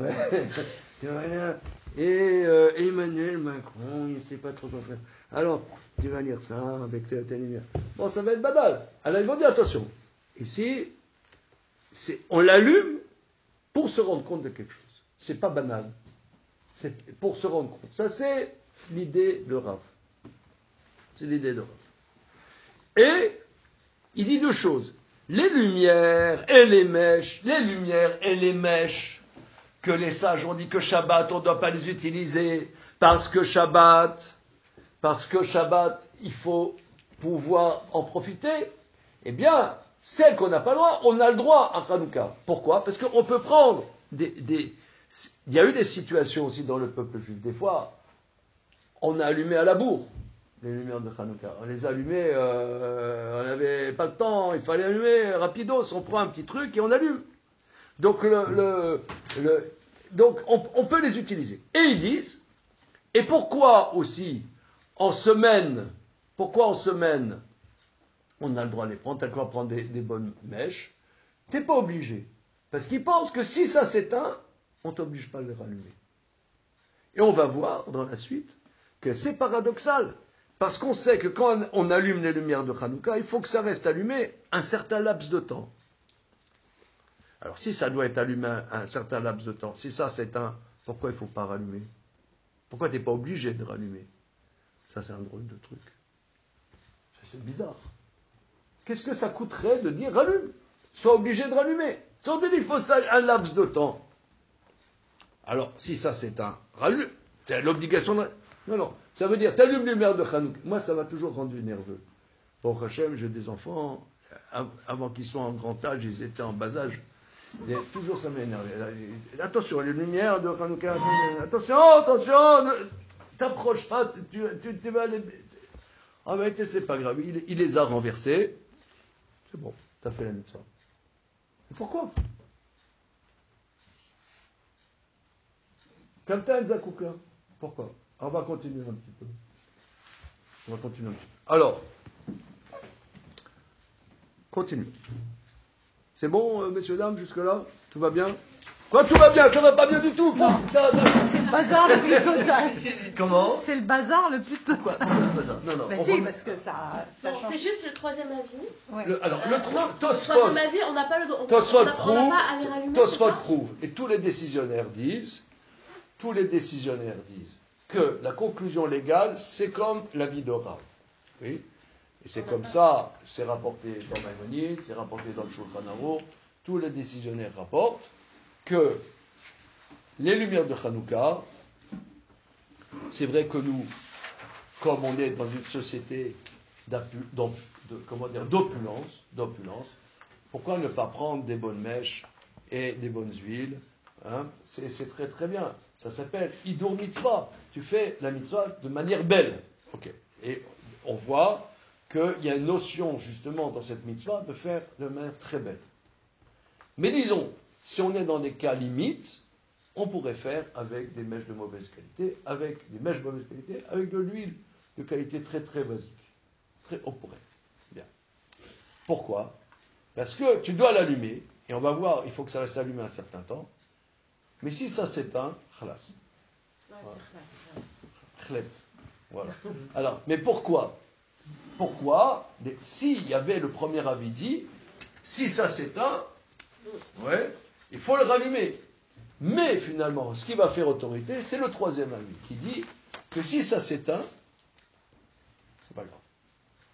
S2: Et Emmanuel Macron, il ne sait pas trop quoi faire. Alors, tu vas lire ça avec ta lumière. Bon, ça va être banal. Alors, ils vont dire attention. Ici, on l'allume pour se rendre compte de quelque chose. C'est pas banal. C'est pour se rendre compte. Ça, c'est l'idée de Rav. C'est l'idée de Rav. Et il dit deux choses. Les lumières et les mèches, que les sages ont dit que Shabbat, on ne doit pas les utiliser, parce que Shabbat, il faut pouvoir en profiter. Eh bien, celles qu'on n'a pas le droit, on a le droit à Hanouka. Pourquoi ? Parce qu'on peut prendre il y a eu des situations aussi dans le peuple juif. Des fois, on a allumé à la bourre les lumières de Hanouka. On les allumait, on n'avait pas le temps, il fallait allumer rapidos, on prend un petit truc et on allume. Donc, donc on peut les utiliser. Et ils disent, et pourquoi aussi, en semaine, on a le droit de les prendre, t'as le droit de prendre des bonnes mèches, t'es pas obligé. Parce qu'ils pensent que si ça s'éteint, on t'oblige pas à les rallumer. Et on va voir dans la suite que c'est paradoxal. Parce qu'on sait que quand on allume les lumières de Hanouka, il faut que ça reste allumé un certain laps de temps. Alors si ça doit être allumé un certain laps de temps, si ça s'éteint, pourquoi il ne faut pas rallumer ? Pourquoi tu n'es pas obligé de rallumer ? Ça c'est un drôle de truc. C'est bizarre. Qu'est-ce que ça coûterait de dire rallume ? Sois obligé de rallumer. Si on te dit il faut un laps de temps. Alors si ça s'éteint, rallume. Tu as l'obligation de... Non. Ça veut dire, tu allumes les lumières de Hanouka. Moi, ça m'a toujours rendu nerveux. Pour Hachem, j'ai des enfants, avant qu'ils soient en grand âge, ils étaient en bas âge. Et toujours ça m'a énervé. Attention, les lumières de Hanouka. Attention, ne t'approche pas, tu vas les... En vérité, c'est pas grave. Il les a renversés. C'est bon, t'as fait la mitzvah. Et pourquoi ? Kamtan Zakouka. Pourquoi ? On va continuer un petit peu. Alors, continue. C'est bon, messieurs, dames, jusque-là ? Tout va bien ? Quoi, tout va bien ? Ça va pas bien du tout ?
S1: C'est le bazar le plus total.
S2: Comment ?
S1: C'est le bazar le plus total.
S2: Pourquoi le bazar ? Non.
S1: Bah si, parce que ça
S3: Non,
S1: change.
S3: c'est juste le troisième avis.
S1: Ouais.
S3: Le troisième avis, on n'a pas le droit.
S2: Tosfot
S3: On n'a pas à les rallumer.
S2: Tosfot prouve, et tous les décisionnaires disent que la conclusion légale, c'est comme l'avis de Rav. Oui. Et c'est comme ça, c'est rapporté dans Maïmonide, c'est rapporté dans le Shulchan Aruch, tous les décisionnaires rapportent que les lumières de Hanouka, c'est vrai que nous, comme on est dans une société d'opulence, pourquoi ne pas prendre des bonnes mèches et des bonnes huiles ? C'est très très bien. Ça s'appelle Hidur Mitzvah. Tu fais la mitzvah de manière belle. Okay. Et on voit qu'il y a une notion justement dans cette mitzvah de faire de manière très belle. Mais disons, si on est dans des cas limites, on pourrait faire avec des mèches de mauvaise qualité, avec de l'huile de qualité très très basique. On pourrait. Bien. Pourquoi ? Parce que tu dois l'allumer, et on va voir, il faut que ça reste allumé un certain temps. Mais si ça s'éteint, khalas. Khlet. Voilà. Alors, mais pourquoi ? S'il y avait le premier avis dit, si ça s'éteint, il faut le rallumer. Mais finalement, ce qui va faire autorité, c'est le troisième avis qui dit que si ça s'éteint, c'est pas grave. Pourquoi ?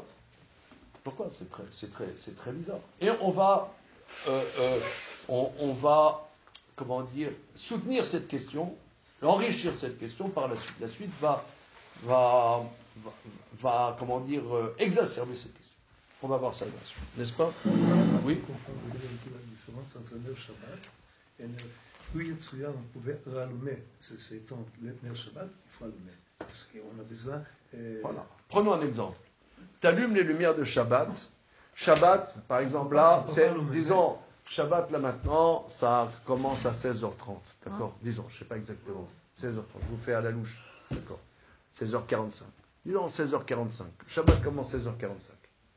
S2: C'est très bizarre. Et on va soutenir cette question enrichir cette question par la suite. La suite va comment dire, exacerber cette question. On va voir ça bien sûr, n'est-ce pas? Oui.
S5: On comprend la différence entre Ner Shabbat et Ner. Oui, on pouvait rallumer ces temps, le Ner Shabbat, il faut allumer. Parce qu'on a besoin.
S2: Voilà. Prenons un exemple. Tu allumes les lumières de Shabbat. Shabbat, par exemple, là, c'est, disons, Shabbat, là maintenant, ça commence à 16h30. D'accord? Disons, je ne sais pas exactement. 16h30. Je vous fais à la louche. D'accord? 16h45. Disons 16h45. Shabbat commence 16h45.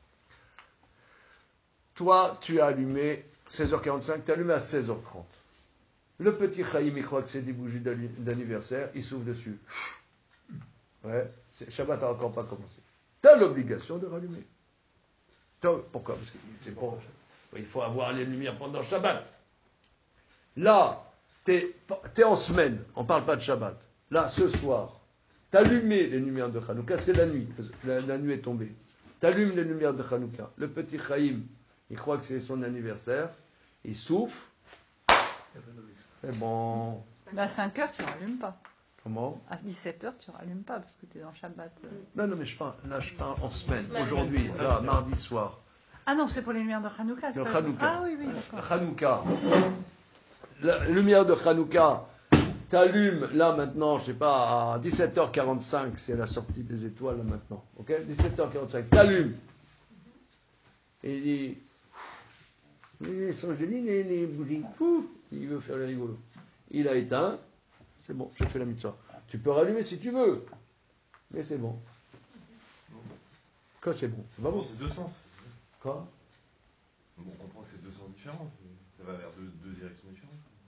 S2: Toi, tu as allumé 16h45, tu as allumé à 16h30. Le petit Chaim, il croit que c'est des bougies d'anniversaire, il souffle dessus. Ouais, Shabbat n'a encore pas commencé. Tu as l'obligation de rallumer. Pourquoi? Parce que c'est bon. Il faut avoir les lumières pendant Shabbat. Là, tu es en semaine, on ne parle pas de Shabbat. Là, ce soir, tu allumé les lumières de Hanouka, c'est la nuit, la nuit est tombée. Tu allumes les lumières de Hanouka. Le petit Chaim, il croit que c'est son anniversaire, il souffle. C'est bon.
S1: À 5h, tu ne rallumes pas.
S2: Comment?
S1: À 17h, tu ne rallumes pas parce que tu es dans Shabbat.
S2: Non, mais je parle en semaine. Aujourd'hui, là, mardi soir.
S1: Ah non, c'est pour les lumières de Hanouka.
S2: Le Hanouka.
S1: Ah oui, d'accord.
S2: Hanouka. La lumière de Hanouka, tu allumes là maintenant, je ne sais pas, à 17h45, c'est la sortie des étoiles là maintenant. Ok? 17h45, tu allumes. Et il dit, ils sont jolis les bougies. Il veut faire le rigolo. Il a éteint. C'est bon, j'ai fait la mitzvah. Tu peux rallumer si tu veux. Mais c'est bon. Quoi, c'est bon?
S4: Bon, c'est deux sens.
S2: Quoi?
S4: Bon, on comprend que c'est deux sens différents. Ça va vers deux directions différentes.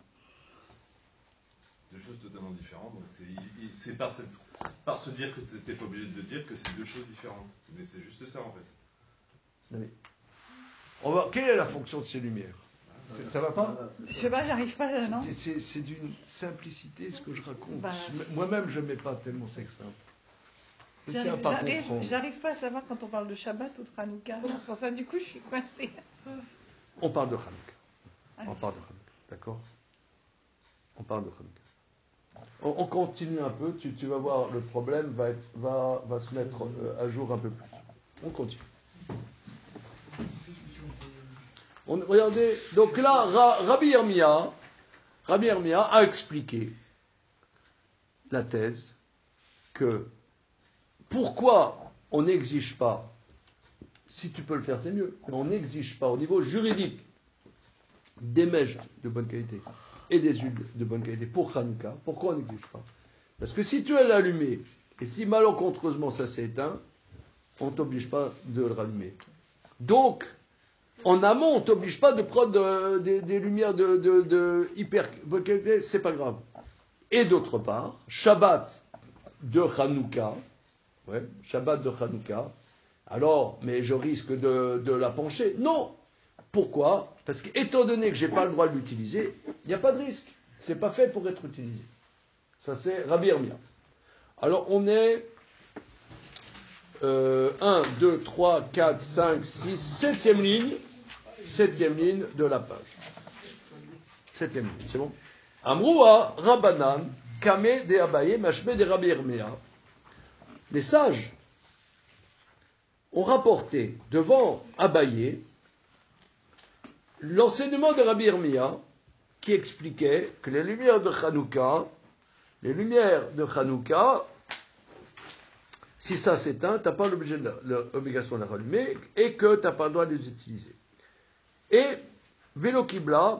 S4: Deux choses totalement différentes. Donc c'est par se dire que tu n'es pas obligé de dire que c'est deux choses différentes. Mais c'est juste ça en fait.
S2: Oui. Quelle est la fonction de ces lumières? Ça va pas?
S1: Je sais pas, j'arrive pas là, non?
S2: C'est d'une simplicité ce que je raconte. Moi-même, je ne mets pas tellement c'est simple.
S1: J'arrive pas à savoir quand on parle de Shabbat ou de Hanouka. Pour ça, du coup, je suis coincée.
S2: On parle de Hanouka. On parle de Hanouka, d'accord? On parle de Hanouka. On continue un peu, tu vas voir, le problème va se mettre à jour un peu plus. On continue. Regardez, donc là, Rabbi Yirmiyah a expliqué la thèse que pourquoi on n'exige pas, si tu peux le faire c'est mieux, mais on n'exige pas au niveau juridique des mèches de bonne qualité et des huiles de bonne qualité pour Hanouka. Pourquoi on n'exige pas? Parce que si tu as allumé et si malencontreusement ça s'est éteint, on ne t'oblige pas de le rallumer. Donc, en amont, on ne t'oblige pas de prendre des lumières de hyper bonne qualité, c'est pas grave. Et d'autre part, Shabbat de Hanouka, Shabbat de Hanouka, alors, mais je risque de la pencher. Non. Pourquoi? Parce qu'étant donné que je n'ai pas le droit de l'utiliser, il n'y a pas de risque. C'est pas fait pour être utilisé. Ça, c'est Rabbi Yirmiyah. Alors, on est 1, 2, 3, 4, 5, 6, 7e ligne. 7e ligne de la page. 7e ligne, c'est bon? Amroua, Rabbanan, Kame de Abaye, Mashme de Rabbi Yirmiyah. Les sages ont rapporté devant Abaye l'enseignement de Rabbi Yirmiyah qui expliquait que les lumières de Hanouka, si ça s'éteint, tu n'as pas l'obligation de la rallumer et que tu n'as pas le droit de les utiliser. Et Vélo Kibla,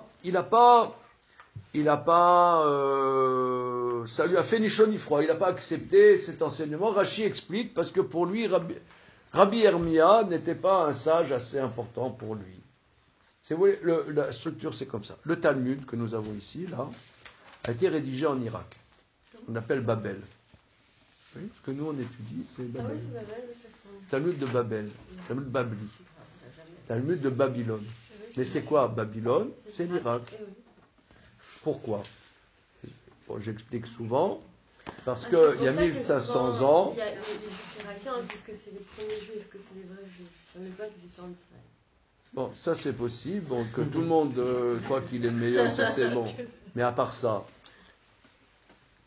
S2: ça lui a fait ni chaud ni froid, il n'a pas accepté cet enseignement. Rashi explique, parce que pour lui, Rabbi Yirmiyah n'était pas un sage assez important pour lui. Vous voyez, la structure c'est comme ça. Le Talmud que nous avons ici, là, a été rédigé en Irak. On appelle Babel. Vous voyez, ce que nous on étudie, c'est Babel.
S3: Ah oui, c'est Babel, oui, ça se trouve.
S2: Talmud de Babel, Talmud Babli, Talmud de Babylone. Mais c'est quoi Babylone? C'est l'Irak. Pourquoi? Bon, j'explique souvent. Parce qu'il y a 1500 ans.
S3: Il y a les juifs irakiens disent que c'est les premiers juifs, que c'est les vrais juifs. Je ne sais pas qu'ils étaient en Israël.
S2: Bon, ça c'est possible. Donc tout le monde croit qu'il est le meilleur, ça c'est bon. Mais à part ça,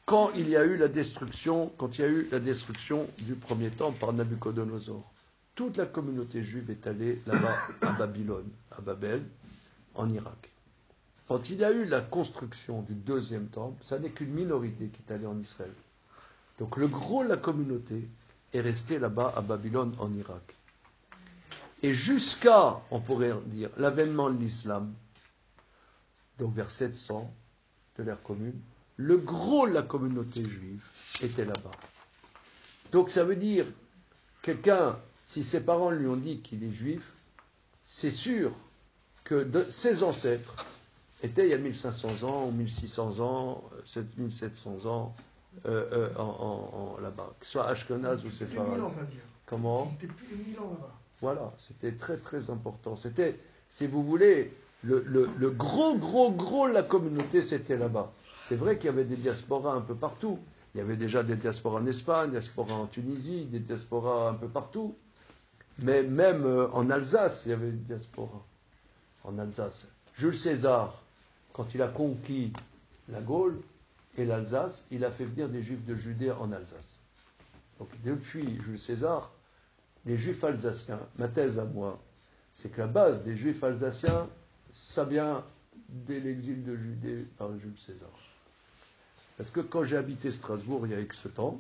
S2: quand il y a eu la destruction du premier temple par Nabuchodonosor. Toute la communauté juive est allée là-bas, à Babylone, à Babel, en Irak. Quand il y a eu la construction du deuxième temple, ça n'est qu'une minorité qui est allée en Israël. Donc le gros de la communauté est resté là-bas, à Babylone, en Irak. Et jusqu'à, on pourrait dire, l'avènement de l'islam, donc vers 700 de l'ère commune, le gros de la communauté juive était là-bas. Donc ça veut dire, quelqu'un, si ses parents lui ont dit qu'il est juif, c'est sûr que ses ancêtres étaient il y a 1500 ans, ou 1600 ans, 7700 ans, là-bas, que ce soit Ashkenaz ou Séfarad.
S8: Plus de 1000 ans, ça veut dire.
S2: Comment ?
S8: C'était plus de 1000 ans là-bas.
S2: Voilà, c'était très très important. C'était, si vous voulez, le gros de la communauté, c'était là-bas. C'est vrai qu'il y avait des diasporas un peu partout. Il y avait déjà des diasporas en Espagne, des diasporas en Tunisie, des diasporas un peu partout. Mais même en Alsace, il y avait une diaspora. En Alsace. Jules César, quand il a conquis la Gaule et l'Alsace, il a fait venir des Juifs de Judée en Alsace. Donc depuis Jules César, les Juifs alsaciens, ma thèse à moi, c'est que la base des Juifs alsaciens, ça vient dès l'exil de Judée par Jules César. Parce que quand j'ai habité Strasbourg il y a X temps,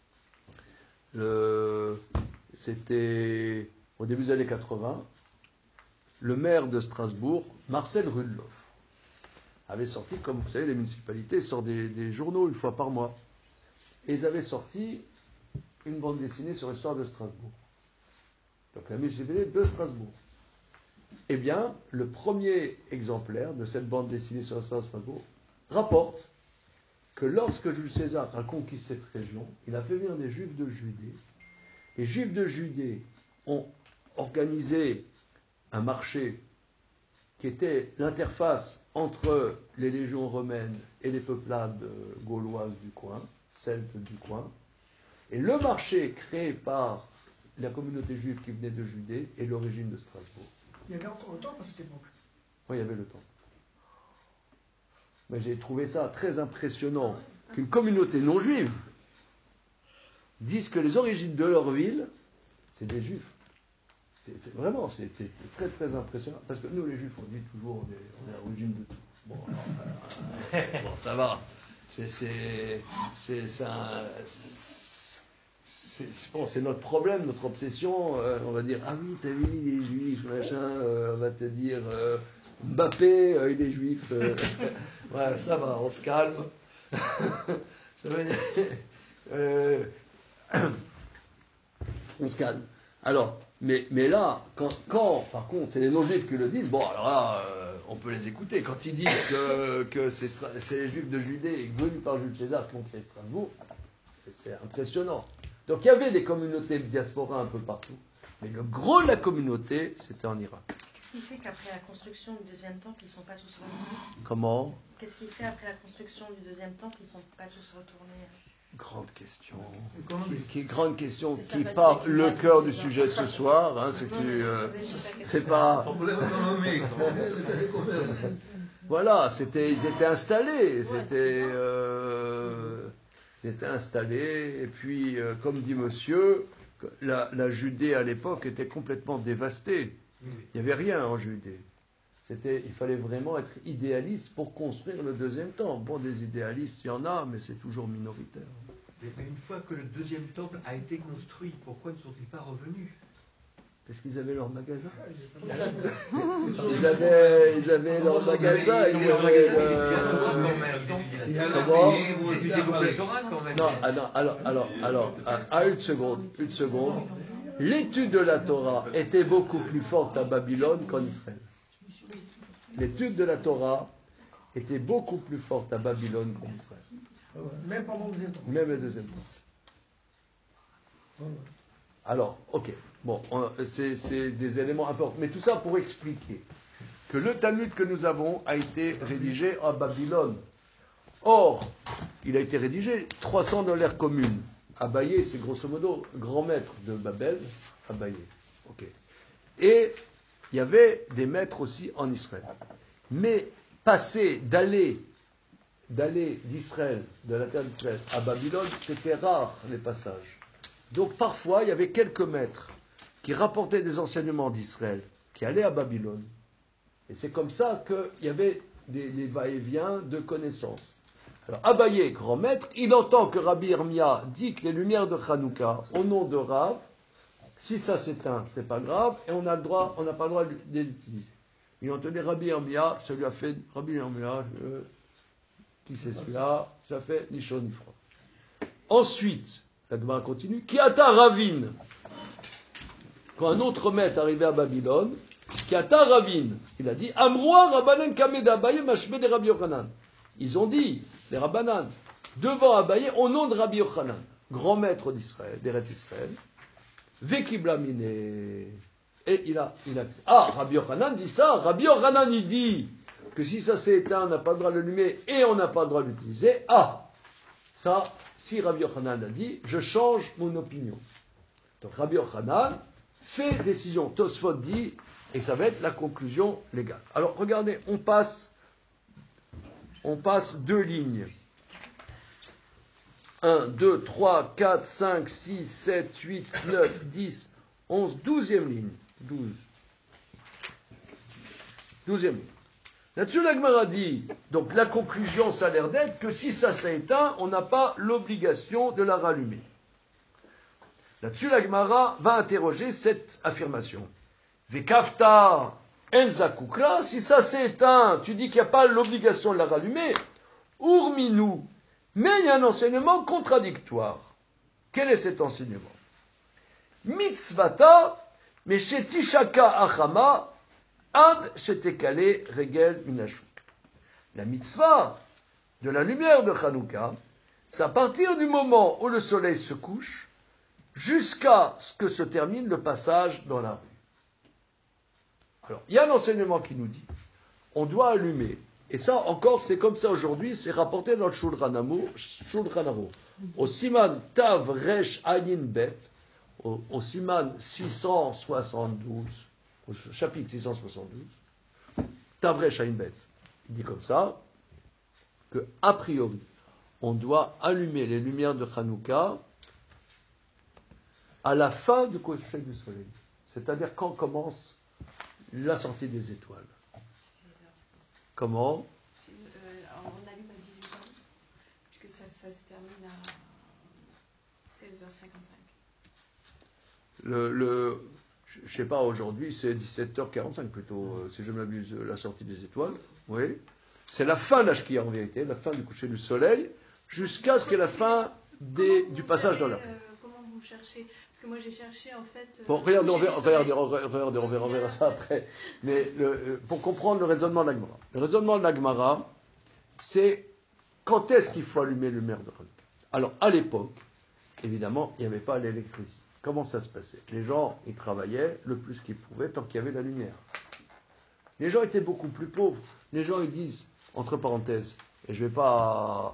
S2: c'était au début des années 80, le maire de Strasbourg, Marcel Rudloff, avait sorti, comme vous savez, les municipalités sortent des journaux une fois par mois. Et ils avaient sorti une bande dessinée sur l'histoire de Strasbourg. Donc la municipalité de Strasbourg. Eh bien, le premier exemplaire de cette bande dessinée sur l'histoire de Strasbourg rapporte que lorsque Jules César a conquis cette région, il a fait venir des Juifs de Judée. Les Juifs de Judée ont organisé un marché qui était l'interface entre les légions romaines et les peuplades gauloises du coin, celtes du coin. Et le marché créé par la communauté juive qui venait de Judée est l'origine de Strasbourg.
S8: Il y avait encore le temple à cette époque.
S2: Oui, il y avait le temple. Mais j'ai trouvé ça très impressionnant qu'une communauté non juive dise que les origines de leur ville, c'est des juifs. Vraiment, c'était très très impressionnant. Parce que nous, les juifs, on dit toujours on est à l'origine de tout. Bon, bon ça va. C'est notre problème, notre obsession. On va dire, ah oui, t'as vu, il est juif, machin. On va te dire, Mbappé, il est juif. Ouais, ça va, on se calme. Ça va dire, on se calme. Alors, mais là, quand par contre, c'est les non-juifs qui le disent, bon, alors là, on peut les écouter. Quand ils disent que c'est les juifs de Judée venus par Jules César qui ont créé Strasbourg, c'est impressionnant. Donc il y avait des communautés de diaspora un peu partout, mais le gros de la communauté, c'était en Irak.
S9: Qu'est-ce qui fait qu'après la construction du deuxième temple, ils ne sont pas tous retournés ?
S2: Comment ?
S9: Qu'est-ce qui fait après la construction du deuxième temple, ils ne sont pas tous retournés ?
S2: Grande question.
S5: Grande
S2: question qui part le cœur du sujet ce soir. Hein, c'est pas. Voilà, ils étaient installés. Ils étaient installés. Et puis, comme dit monsieur, la Judée à l'époque était complètement dévastée. Il n'y avait rien en Judée. Il fallait vraiment être idéaliste pour construire le deuxième temple. Bon, des idéalistes, il y en a, mais c'est toujours minoritaire.
S10: Mais une fois que le deuxième temple a été construit, pourquoi ne sont-ils pas revenus ?
S2: Parce qu'ils avaient leur magasin. Ils avaient leur magasin. Alors, une seconde. L'étude de la Torah était beaucoup plus forte à Babylone qu'en Israël. L'étude de la Torah était beaucoup plus forte à Babylone qu'en Israël.
S8: Même pendant le deuxième temps.
S2: Même le deuxième temps. Alors, ok. Bon, c'est des éléments importants. Mais tout ça pour expliquer que le Talmud que nous avons a été rédigé à Babylone. Or, il a été rédigé 300 dans l'ère commune. Abaye, c'est grosso modo grand maître de Babel. Abaye. Ok. Et il y avait des maîtres aussi en Israël. Mais passer d'aller d'aller d'Israël, de la terre d'Israël à Babylone, c'était rare les passages. Donc parfois, il y avait quelques maîtres qui rapportaient des enseignements d'Israël, qui allaient à Babylone. Et c'est comme ça qu'il y avait des va-et-vient de connaissances. Alors Abaye, grand maître, il entend que Rabbi Irmia dit que les lumières de Hanouka, au nom de Rav, si ça s'éteint, c'est pas grave, et on n'a pas le droit de l'utiliser. Il a entendu Rabbi Irmia, ça lui a fait Rabbi Irmia, qui c'est celui-là, ça fait ni chaud ni froid. Ensuite, la Gemara continue, Kiata Ravin, quand un autre maître arrivait à Babylone, Kiata Ravin, il a dit Amroa Rabbanan Kamed Abaye Mashme de Rabbi Yochanan. Ils ont dit, les Rabbanan, devant Abaye, au nom de Rabbi Yochanan, grand maître d'Israël, d'Eretz Israël, Vekiblamine. Et il a Rabbi Yochanan dit ça. Rabbi Yochanan, il dit que si ça s'est éteint, on n'a pas le droit de l'allumer et on n'a pas le droit de l'utiliser. Ça, si Rabbi Yochanan l'a dit, je change mon opinion. Donc Rabbi Yochanan fait décision. Tosfot dit, et ça va être la conclusion légale. Alors regardez, on passe 2 lignes. 1, 2, 3, 4, 5, 6, 7, 8, 9, 10, 11, 12e ligne. 12e ligne. Là-dessus, la Gemara dit, donc la conclusion, ça a l'air d'être que si ça s'est éteint, on n'a pas l'obligation de la rallumer. Là-dessus, la Gemara va interroger cette affirmation. Vekafta enzakukla, si ça s'est éteint, tu dis qu'il n'y a pas l'obligation de la rallumer, urminu. Mais il y a un enseignement contradictoire. Quel est cet enseignement? Mitzvata, mais chez Tishaka Achama, ad shetekale regel minashuk. La mitzvah de la lumière de Hanouka, c'est à partir du moment où le soleil se couche, jusqu'à ce que se termine le passage dans la rue. Alors, il y a un enseignement qui nous dit, on doit allumer. Et ça, encore, c'est comme ça aujourd'hui, c'est rapporté dans le Shulchan Aruch, au Siman Tav Resh Ayin Bet, au Siman 672, au chapitre 672, Tav Resh Ayin Bet, il dit comme ça, que, a priori, on doit allumer les lumières de Hanouka à la fin du coucher du soleil. C'est-à-dire quand commence la sortie des étoiles. Comment?
S3: On allume à 18h10, puisque ça se termine à 16h55.
S2: Je sais pas, aujourd'hui c'est 17h45 plutôt, si je m'abuse, la sortie des étoiles. Oui. C'est la fin de l'Ashkia en vérité, la fin du coucher du soleil, jusqu'à ce qu'il y ait la fin du passage dans la rue.
S3: Comment vous cherchez? Parce que moi j'ai cherché en fait.
S2: Bon, regardez, on verra ça après. Mais pour comprendre le raisonnement de la Gemara. Le raisonnement de la Gemara, c'est quand est-ce qu'il faut allumer le lumière de Hanouka. Alors, à l'époque, évidemment, il n'y avait pas l'électricité. Comment ça se passait? Les gens, ils travaillaient le plus qu'ils pouvaient tant qu'il y avait la lumière. Les gens étaient beaucoup plus pauvres. Les gens, ils disent, entre parenthèses, et je vais pas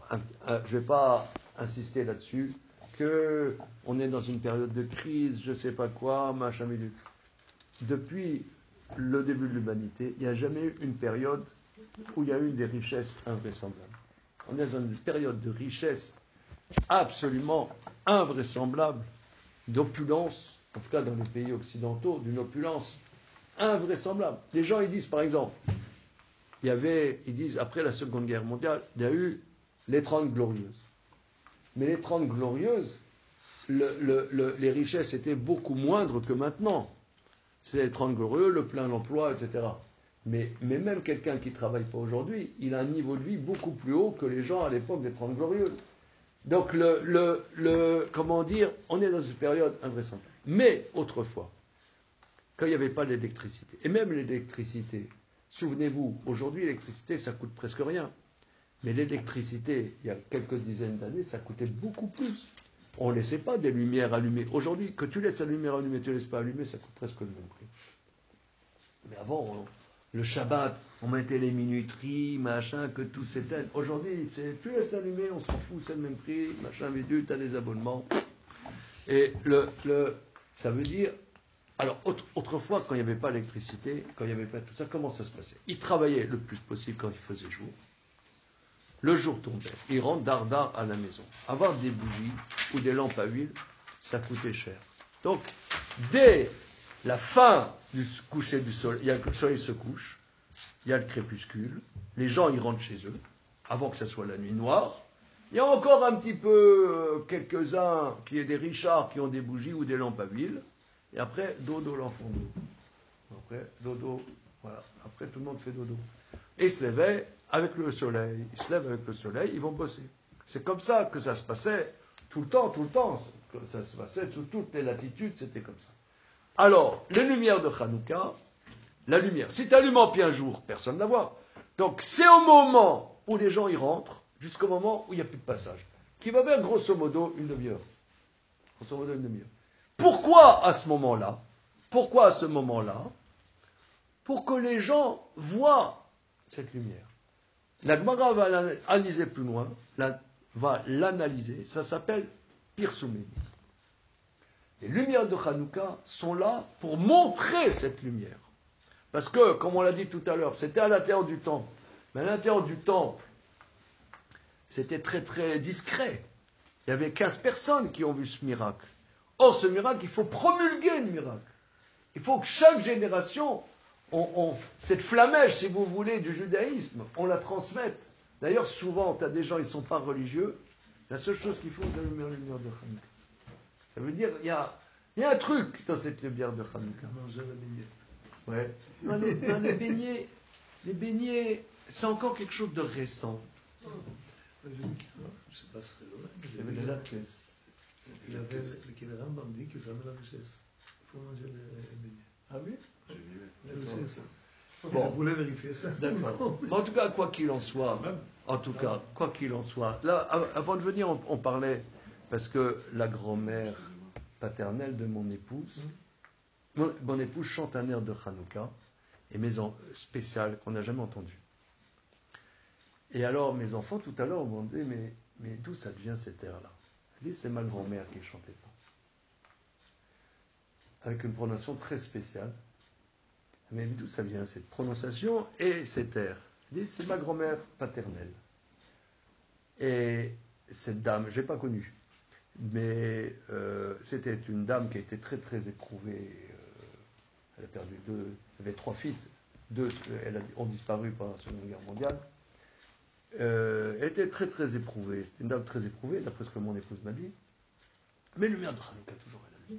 S2: insister là-dessus, que on est dans une période de crise, je sais pas quoi, machin, minute. Depuis le début de l'humanité, il n'y a jamais eu une période où il y a eu des richesses invraisemblables. On est dans une période de richesse absolument invraisemblable, d'opulence, en tout cas dans les pays occidentaux, d'une opulence invraisemblable. Les gens, ils disent, par exemple, ils disent, après la Seconde Guerre mondiale, il y a eu les 30 Glorieuses. Mais les 30 Glorieuses, les richesses étaient beaucoup moindres que maintenant. C'est les 30 Glorieuses, le plein emploi, etc. Mais même quelqu'un qui ne travaille pas aujourd'hui, il a un niveau de vie beaucoup plus haut que les gens à l'époque des 30 Glorieuses. Donc, comment dire, on est dans une période invraisemblable. Mais, autrefois, quand il n'y avait pas l'électricité, et même l'électricité, souvenez-vous, aujourd'hui, l'électricité, ça coûte presque rien. Mais l'électricité, il y a quelques dizaines d'années, ça coûtait beaucoup plus. On ne laissait pas des lumières allumées. Aujourd'hui, que tu laisses la lumière allumée, tu ne laisses pas allumée, ça coûte presque le même prix. Mais avant, le Shabbat, on mettait les minuteries, machin, que tout s'éteigne. Aujourd'hui, tu laisses allumer, on s'en fout, c'est le même prix, machin, bidule, tu as des abonnements. Et ça veut dire... Alors, autrefois, quand il n'y avait pas l'électricité, quand il n'y avait pas tout ça, comment ça se passait? Ils travaillaient le plus possible quand il faisait jour. Le jour tombait. Ils rentrent dardard à la maison. Avoir des bougies ou des lampes à huile, ça coûtait cher. Donc, dès la fin du coucher du soleil, le soleil se couche, il y a le crépuscule, les gens ils rentrent chez eux, avant que ce soit la nuit noire. Il y a encore un petit peu quelques-uns qui est des richards qui ont des bougies ou des lampes à huile. Et après, dodo l'enfant d'eau. Après, dodo, voilà. Après, tout le monde fait dodo. Et ils se levaient avec le soleil. Ils se lèvent avec le soleil, ils vont bosser. C'est comme ça que ça se passait tout le temps. Ça se passait sous toutes les latitudes, c'était comme ça. Alors, les lumières de Hanouka, la lumière, si tu allumes en plein jour, personne ne la voit. Donc, c'est au moment où les gens y rentrent, jusqu'au moment où il n'y a plus de passage, qui va faire grosso modo une demi-heure. Pourquoi à ce moment-là? Pour que les gens voient cette lumière. La Gemara va l'analyser plus loin, ça s'appelle Pirsumim. Les lumières de Hanouka sont là pour montrer cette lumière. Parce que, comme on l'a dit tout à l'heure, c'était à l'intérieur du temple. Mais à l'intérieur du temple, c'était très très discret. Il y avait 15 personnes qui ont vu ce miracle. Or, ce miracle, il faut promulguer le miracle. Il faut que chaque génération, cette flamèche, si vous voulez, du judaïsme, on la transmette. D'ailleurs, souvent, tu as des gens, ils ne sont pas religieux. La seule chose qu'il faut, c'est allumer la lumière de Hanouka. Ça veut dire, il y a un truc dans cette lumière de Hanouka.
S5: Manger la baignée.
S2: Ouais. Dans les beignets, c'est encore quelque chose de récent.
S5: Je ne sais pas si c'est loin.
S2: Il y avait déjà
S5: il y avait le Rambam dit que ça met la richesse. Il faut manger les beignets.
S2: Ah oui?
S5: C'est ça.
S2: Bon.
S5: Vous voulez vérifier ça?
S2: D'accord. En tout cas, quoi qu'il en soit, là, avant de venir, on parlait, parce que la grand-mère paternelle de mon épouse, mon épouse chante un air de Hanouka, et spécial, qu'on n'a jamais entendu. Et alors, mes enfants, tout à l'heure, ont demandé, mais d'où ça devient cet air-là? Elle dit, c'est ma grand-mère qui chantait ça. Avec une prononciation très spéciale. Mais d'où ça vient, cette prononciation et cet air? Elle dit, c'est ma grand-mère paternelle. Et cette dame, je n'ai pas connue, mais c'était une dame qui a été très très éprouvée. Elle a perdu elle avait 3 fils. 2 ont disparu pendant la Seconde Guerre mondiale. Elle était très très éprouvée. C'était une dame très éprouvée, d'après ce que mon épouse m'a dit. Mais le lumière de Hanouka, toujours elle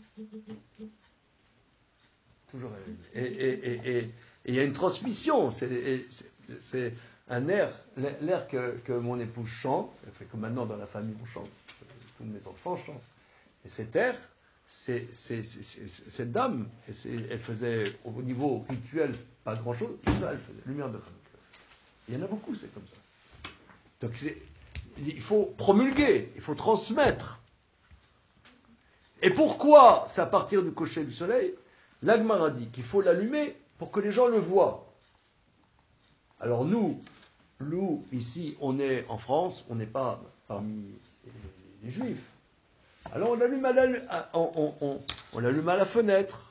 S2: a lu. Et il y a une transmission. C'est un air, l'air que mon épouse chante. Elle fait que maintenant dans la famille on chante. Tous mes enfants chantent. Et cet air, c'est cette dame, elle faisait au niveau rituel pas grand chose. Ça, elle faisait lumière de Hanouka. Il y en a beaucoup, c'est comme ça. Donc il faut promulguer, il faut transmettre. Et pourquoi c'est à partir du coucher du soleil? L'Agmara dit qu'il faut l'allumer pour que les gens le voient. Alors nous, ici, on est en France, on n'est pas parmi les Juifs. Alors on l'allume on l'allume à la fenêtre.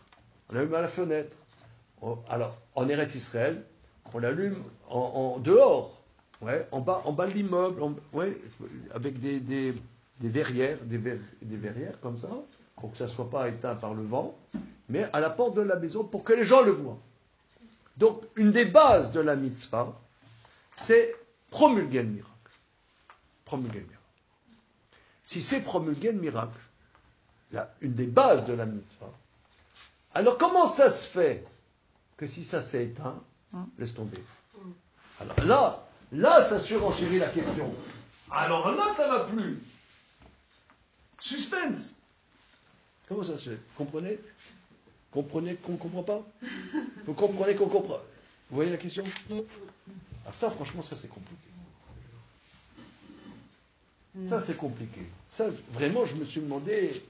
S2: Alors, en Eretz Israël, on l'allume en dehors. Ouais, en bas de l'immeuble, avec des verrières, des verrières comme ça, pour que ça ne soit pas éteint par le vent, mais à la porte de la maison pour que les gens le voient. Donc, une des bases de la mitzvah, c'est promulguer le miracle. Si c'est promulguer le miracle, une des bases de la mitzvah, alors comment ça se fait que si ça s'est éteint, laisse tomber? Alors là, ça surenchérit la question. Alors là, ça va plus. Suspense. Comment ça se fait? Comprenez qu'on ne comprend pas? Vous comprenez qu'on comprend? Vous voyez la question? Alors ça, franchement, ça c'est compliqué. Ça c'est compliqué. Ça, vraiment, je me suis demandé.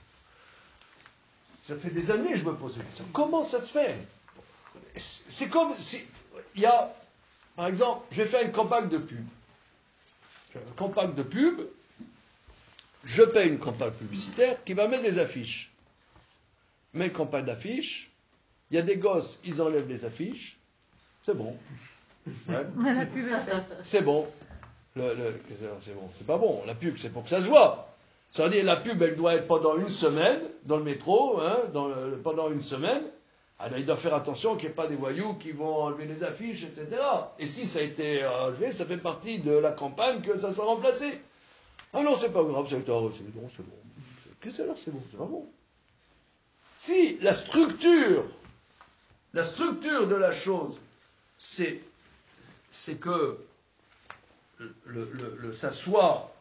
S2: Ça fait des années que je me pose la question. Comment ça se fait? C'est comme si il y a. Par exemple, je vais faire une campagne de pub. Je paye une campagne publicitaire qui va mettre des affiches. Mais une campagne d'affiches, il y a des gosses, ils enlèvent les affiches, c'est bon. Ouais.
S1: La pub est faite.
S2: C'est bon. C'est bon, c'est pas bon. La pub, c'est pour que ça se voit. Ça veut dire la pub, elle doit être pendant une semaine dans le métro, pendant une semaine. Alors il doit faire attention qu'il n'y ait pas des voyous qui vont enlever les affiches, etc. Et si ça a été enlevé, ça fait partie de la campagne que ça soit remplacé. Ah non, c'est pas grave, ça a été arrangé. Non, c'est bon. Qu'est-ce que c'est bon, c'est pas bon. Si la structure de la chose, c'est que ça soit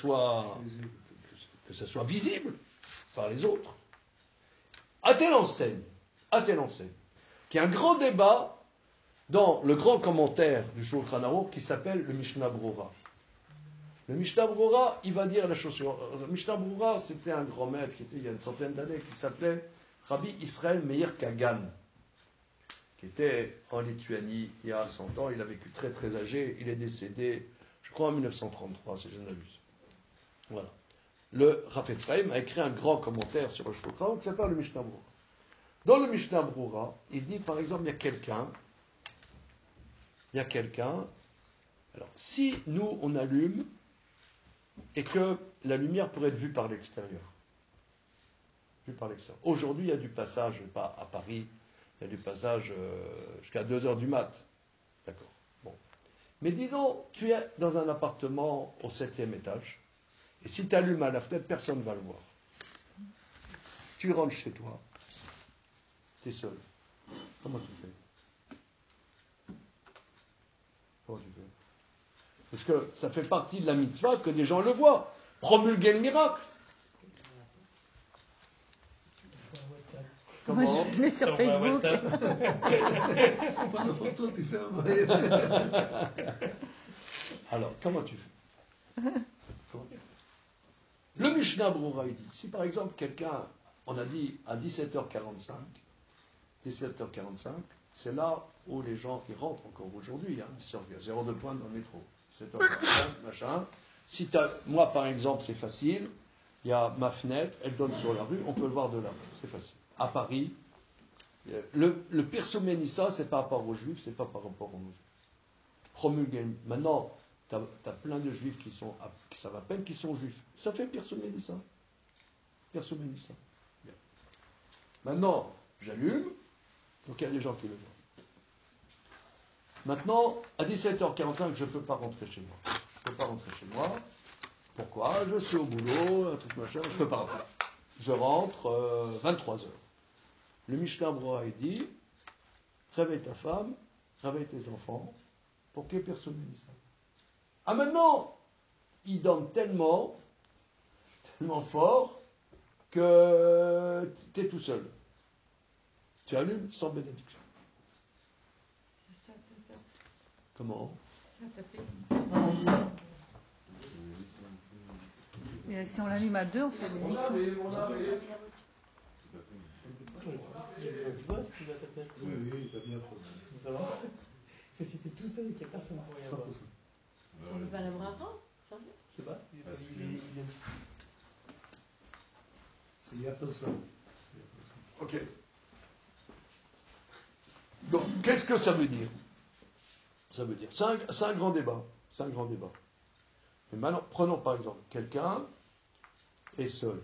S2: visible par les autres, à telle enseigne, qu'il y a un grand débat dans le grand commentaire du Shulchan Aruch qui s'appelle le Mishnah Brura. Le Mishnah Brura, il va dire la chose suivante. Le Mishnah Brura, c'était un grand maître qui était il y a une centaine d'années, qui s'appelait Rabbi Israël Meir Kagan, qui était en Lituanie il y a 100 ans. Il a vécu très très âgé. Il est décédé, je crois, en 1933, si je ne m'abuse. Voilà. Le Chafetz Chaim a écrit un grand commentaire sur le Shulchan Aruch qui s'appelle le Mishnah Brura. Dans le Mishnah Brura, il dit, par exemple, il y a quelqu'un, alors, si nous, on allume, et que la lumière pourrait être vue par l'extérieur. Aujourd'hui, il y a du passage, pas à Paris, il y a du passage jusqu'à 2h du mat'. D'accord. Bon. Mais disons, tu es dans un appartement au 7e étage, et si tu allumes à la fenêtre, personne ne va le voir. Tu rentres chez toi, tu es seul. Comment tu fais? Parce que ça fait partie de la mitzvah que des gens le voient. Promulguer le miracle. Comment?
S1: Moi, je le mets sur Facebook.
S2: Alors, comment tu fais? Le Mishnah Brura, il dit, si par exemple quelqu'un, on a dit à 17h45, c'est là où les gens qui rentrent encore aujourd'hui, il y a 0 de pointe dans le métro, 17h45, machin. Si moi par exemple, c'est facile, il y a ma fenêtre, elle donne sur la rue, on peut le voir de là, c'est facile. À Paris, le Pirsum Nissa, c'est pas par rapport aux Juifs, c'est pas par rapport aux Juifs. Promulguer. Maintenant, tu as plein de Juifs qui savent à peine qui sont Juifs. Ça fait Pirsum Nissa. Pirsum Nissa. Bien. Maintenant, j'allume, donc il y a des gens qui le voient. Maintenant, à 17h45, je ne peux pas rentrer chez moi. Pourquoi? Je suis au boulot, un truc machin, je ne peux pas rentrer. Je rentre 23h. Le Mishnah Brura, il dit, réveille ta femme, réveille tes enfants, pour que personne ne dise ça. Ah maintenant, il dorment tellement fort, que tu es tout seul. Tu allumes sans bénédiction. Comment?
S1: Et si on l'allume à 2, on fait bénédiction.
S5: Oui, il va bien prendre.
S8: Ça va? Si t'es tout seul et qu'il n'y a personne pour y avoir.
S3: On va la brara, ça va?
S8: Je sais pas.
S5: Il n'y a personne.
S2: Ok. Donc, qu'est-ce que ça veut dire? Ça veut dire, c'est un grand débat. Mais maintenant, prenons par exemple, quelqu'un est seul.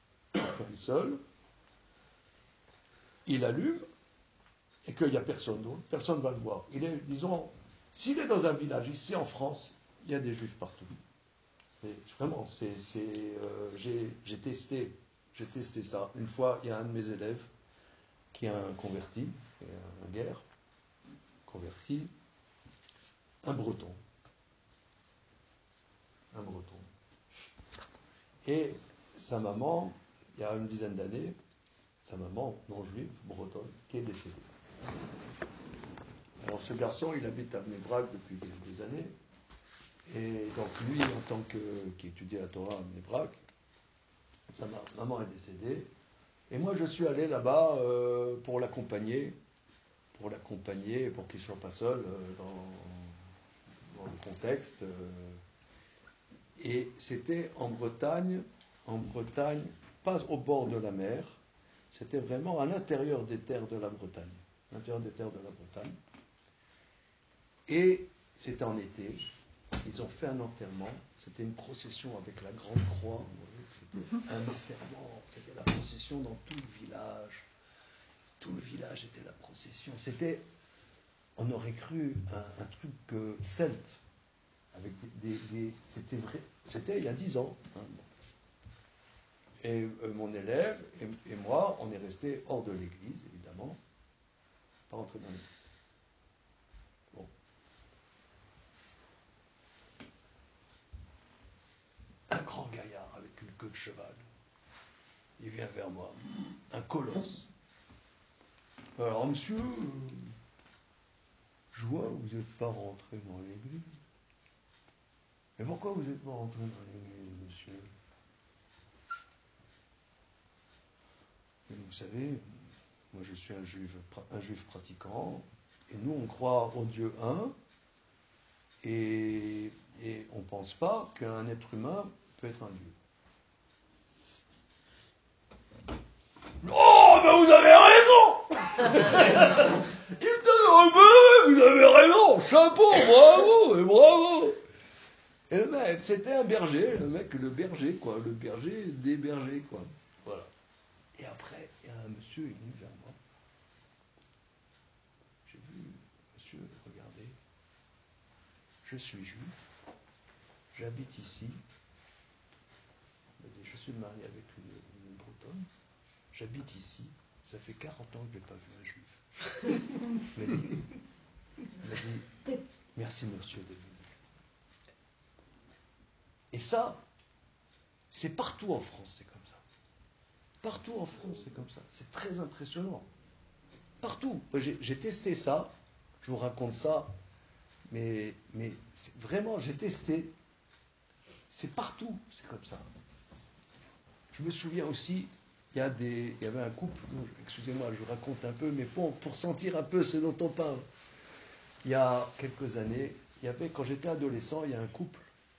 S2: Il allume, et qu'il n'y a personne d'autre, personne ne va le voir. Il est, disons, s'il est dans un village, ici en France, il y a des juifs partout. Et vraiment, j'ai testé ça. Une fois, il y a un de mes élèves qui est un converti, un guerre, converti, un breton. Et sa maman, il y a une dizaine d'années, sa maman, non juive, bretonne, qui est décédée. Alors ce garçon, il habite à Bnei-Brak depuis des années. Et donc lui, en tant qui étudiait la Torah à Bnei-Brak, sa maman est décédée. Et moi, je suis allé là-bas pour l'accompagner, pour qu'il ne soit pas seul dans le contexte. Et c'était en Bretagne, pas au bord de la mer, c'était vraiment à l'intérieur des terres de la Bretagne. Et c'était en été. Ils ont fait un enterrement. C'était une procession avec la grande croix. C'était un enterrement. C'était la procession dans tout le village. Tout le village était la procession. C'était, on aurait cru un truc celte. Avec c'était vrai. C'était il y a 10 ans. Hein. Et mon élève et moi, on est restés hors de l'église, évidemment. Pas rentrer dans l'église. Bon. Un grand gaillard avec une queue de cheval. Il vient vers moi. Un colosse. Alors, monsieur, je vois que vous n'êtes pas rentré dans l'église. Mais pourquoi vous n'êtes pas rentré dans l'église, monsieur? Et vous savez, moi je suis un juif pratiquant, et nous on croit au Dieu un, et on ne pense pas qu'un être humain peut être un Dieu. Oh, ben vous avez raison. Il te dit, vous avez raison, chapeau, bravo, et bravo. Et le mec, c'était un berger, le berger, quoi, le berger des bergers, quoi. Voilà. Et après, il y a un monsieur, il est venu vers moi. J'ai vu, monsieur, regardez, je suis juif, j'habite ici, je suis marié avec une bretonne, j'habite ici, ça fait 40 ans que je n'ai pas vu un juif. Il m'a dit, merci monsieur d'être venu. Et ça, c'est partout en France, c'est comme ça. Partout en France, c'est comme ça. C'est très impressionnant. Partout. J'ai testé ça. Je vous raconte ça. Mais vraiment, j'ai testé. C'est partout. C'est comme ça. Je me souviens aussi, il y avait un couple. Excusez-moi, je vous raconte un peu, mais pour sentir un peu ce dont on parle. Il y a quelques années, quand j'étais adolescent, il y a un couple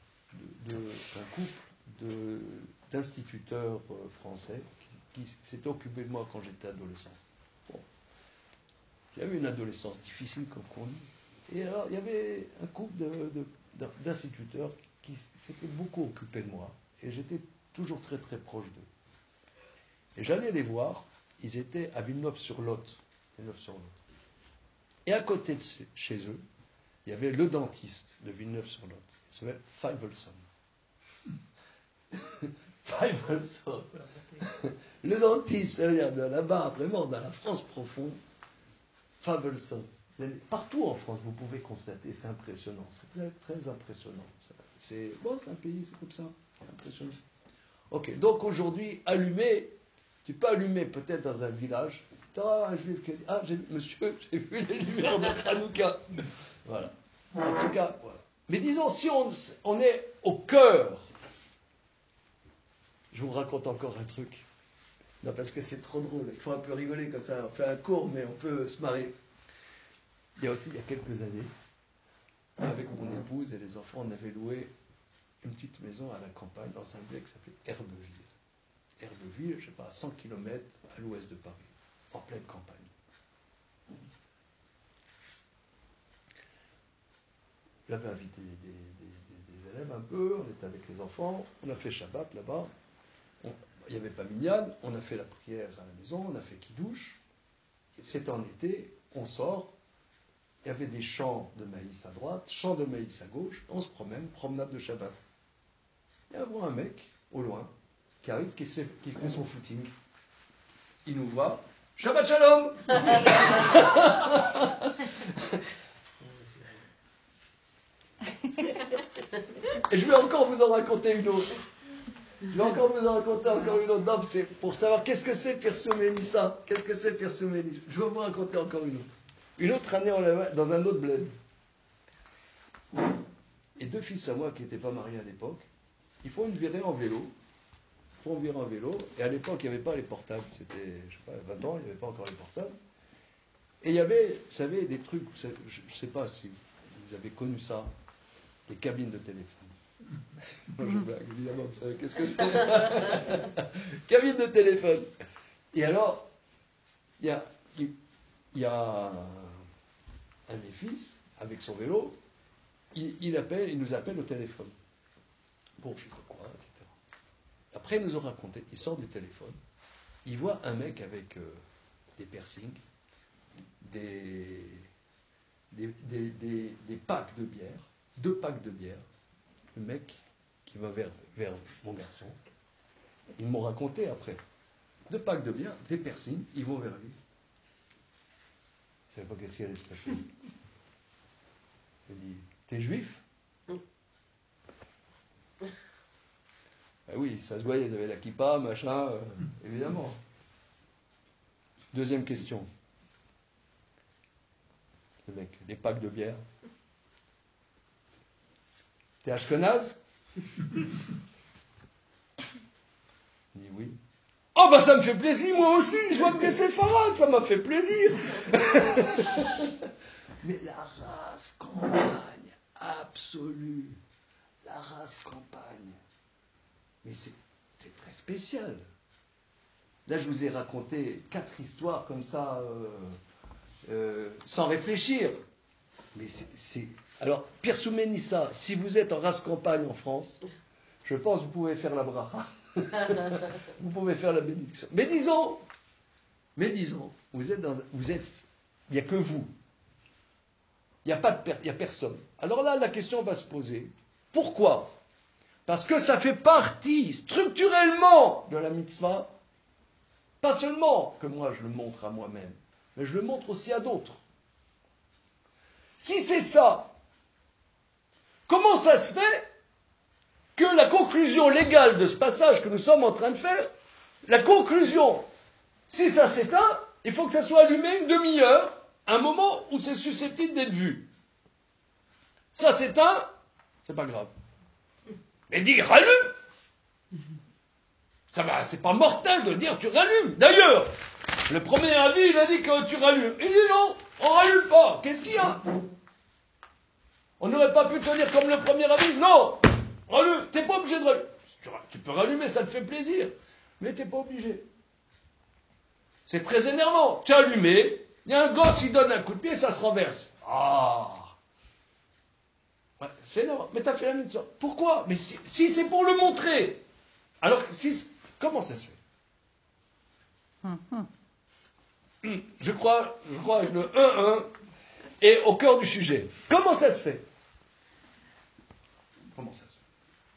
S2: d'instituteurs français qui s'était occupé de moi quand j'étais adolescent. Bon. J'avais une adolescence difficile, comme on dit. Et alors, il y avait un couple d'instituteurs qui s'étaient beaucoup occupés de moi. Et j'étais toujours très très proche d'eux. Et j'allais les voir. Ils étaient à Villeneuve-sur-Lot. Et à côté de chez eux, il y avait le dentiste de Villeneuve-sur-Lot. Il s'appelait Fivelson. Fivelson. Le dentiste, là-bas, vraiment, dans la France profonde, Fivelson. Partout en France, vous pouvez constater, c'est impressionnant. C'est très, très impressionnant. C'est un pays, c'est comme ça. C'est impressionnant. Ok, donc aujourd'hui, tu peux allumer peut-être dans un village, tu auras un juif qui dit, monsieur, j'ai vu les lumières de Hanouka. Voilà. En tout cas, voilà. Mais disons, si on est au cœur, je vous raconte encore un truc. Non, parce que c'est trop drôle. Il faut un peu rigoler comme ça. On fait un cours, mais on peut se marrer. Il y a quelques années, avec mon épouse et les enfants, on avait loué une petite maison à la campagne, dans un bled qui s'appelait Herbeville. Herbeville, je ne sais pas, à 100 km à l'ouest de Paris, en pleine campagne. J'avais invité des élèves un peu, on était avec les enfants, on a fait Shabbat là-bas, il n'y avait pas Minyan, on a fait la prière à la maison, on a fait Kiddush, c'était en été, on sort, il y avait des champs de maïs à droite, champs de maïs à gauche, on se promène, promenade de Shabbat. Et on voit un mec, au loin, qui arrive, qui fait son footing. Il nous voit, Shabbat Shalom. Et je vais encore vous en raconter une autre. Non, c'est pour savoir qu'est-ce que c'est Pirsouménissa. Qu'est-ce que c'est Pirsouménissa. Je vais vous raconter encore une autre. Une autre année, on l'avait dans un autre bled. Et deux fils à moi qui n'étaient pas mariés à l'époque, ils font une virée en vélo. Et à l'époque, il n'y avait pas les portables. C'était, je sais pas, 20 ans, il n'y avait pas encore les portables. Et il y avait, vous savez, des trucs, je ne sais pas si vous avez connu ça, les cabines de téléphone. Moi, je blague, évidemment, vous savez qu'est-ce que c'est. Cabine de téléphone. Et alors, il y a un de mes fils, avec son vélo, il nous appelle au téléphone. Bon, je sais pas quoi, etc. Après, il nous a raconté, il sort du téléphone, il voit un mec avec des piercings, des packs de bière, 2 packs de bière. Le mec qui va vers mon garçon, ils m'ont raconté après. 2 packs de bière, des piercings, ils vont vers lui. Je ne savais pas qu'est-ce qui allait se passer. Je dis, t'es juif? Ben oui, ça se voyait, ils avaient la kippa, machin, évidemment. Deuxième question. Le mec, les packs de bière. T'es ashkenaz? Il dit oui. Oh bah ça me fait plaisir, moi aussi, je vois que t'es séfarade, ça m'a fait plaisir. Mais la race campagne, absolue. La race campagne. Mais c'est très spécial. Là, je vous ai raconté 4 histoires comme ça, sans réfléchir. Mais c'est... Alors, Pirsoumen Nissa, si vous êtes en race campagne en France, je pense que vous pouvez faire la bracha. Vous pouvez faire la bénédiction. Mais disons, vous êtes, il n'y a que vous. Il n'y a personne. Alors là, la question va se poser. Pourquoi? Parce que ça fait partie structurellement de la mitzvah. Pas seulement que moi je le montre à moi-même, mais je le montre aussi à d'autres. Si c'est ça, comment ça se fait que la conclusion légale de ce passage que nous sommes en train de faire, la conclusion, si ça s'éteint, il faut que ça soit allumé une demi-heure, un moment où c'est susceptible d'être vu. Ça s'éteint, c'est pas grave. Mais dis, rallume! Ça va, c'est pas mortel de dire tu rallumes. D'ailleurs, le premier avis, il a dit que tu rallumes. Il dit non, on rallume pas. Qu'est-ce qu'il y a? On n'aurait pas pu te dire comme le premier avis, non, rallume, t'es pas obligé de rallumer. Tu peux rallumer, ça te fait plaisir, mais t'es pas obligé. C'est très énervant. Tu as allumé, il y a un gosse qui donne un coup de pied, ça se renverse. Ah, ouais, c'est énervant, mais t'as fait la mitzvah. Pourquoi? Mais si c'est pour le montrer, alors comment ça se fait? Je crois que le 1-1 est au cœur du sujet. Comment ça se fait? Comment ça se fait?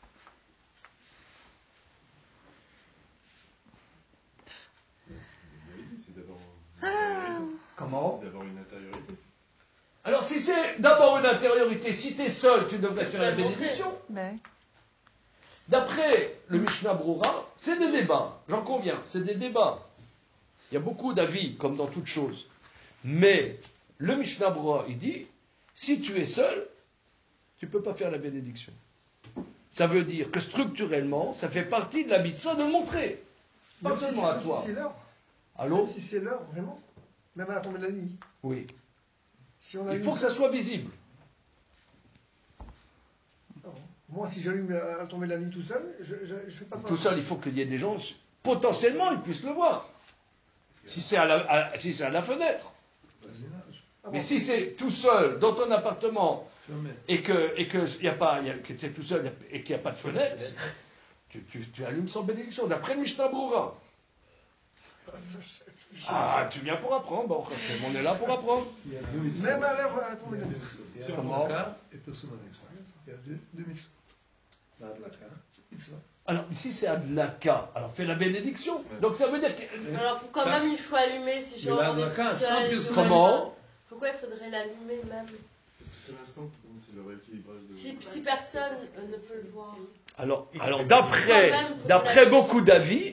S4: C'est d'avoir
S2: Comment?
S4: C'est d'avoir une intériorité.
S2: Alors si c'est d'abord une intériorité, si tu es seul, tu devrais faire la bénédiction.
S1: Ben.
S2: D'après le Mishnah Brura, c'est des débats, j'en conviens, c'est des débats. Il y a beaucoup d'avis, comme dans toute chose. Mais le Mishnah Brura, il dit, si tu es seul, tu ne peux pas faire la bénédiction. Ça veut dire que structurellement, ça fait partie de la mitzvah de montrer. Pas
S5: même
S2: seulement à toi.
S5: Si c'est l'heure.
S2: Allô?
S5: Même si c'est l'heure, vraiment. Même à la tombée de la nuit.
S2: Oui.
S5: Si on
S2: Il faut que ça soit visible.
S5: Moi, si j'allume à la tombée de la nuit tout seul, je fais pas de
S2: Tout seul, il faut qu'il y ait des gens, potentiellement, ils puissent le voir. Si c'est à la fenêtre. Mais si c'est tout seul, dans ton appartement, et que tu es tout seul et qu'il n'y a pas de fenêtre, tu allumes sans bénédiction, d'après le Mishnah Brura. Ah, tu viens pour apprendre, bon, on est là pour apprendre.
S5: Même à l'heure à la tombée de la nuit.
S2: Il y a Comment?
S5: Et personnalisé. Il y a deux mitzvot. La Hadlaka, mitzvah.
S2: Alors, ici c'est Adlaka, alors fais la bénédiction. Donc ça veut dire que...
S3: Alors quand même il faut allumer si j'ai envie de...
S2: Comment?
S3: Pourquoi il faudrait l'allumer même?
S4: Parce que c'est l'instant qui compte, c'est le rééquilibrage de...
S3: Si personne ne peut le voir.
S2: Alors d'après beaucoup d'avis,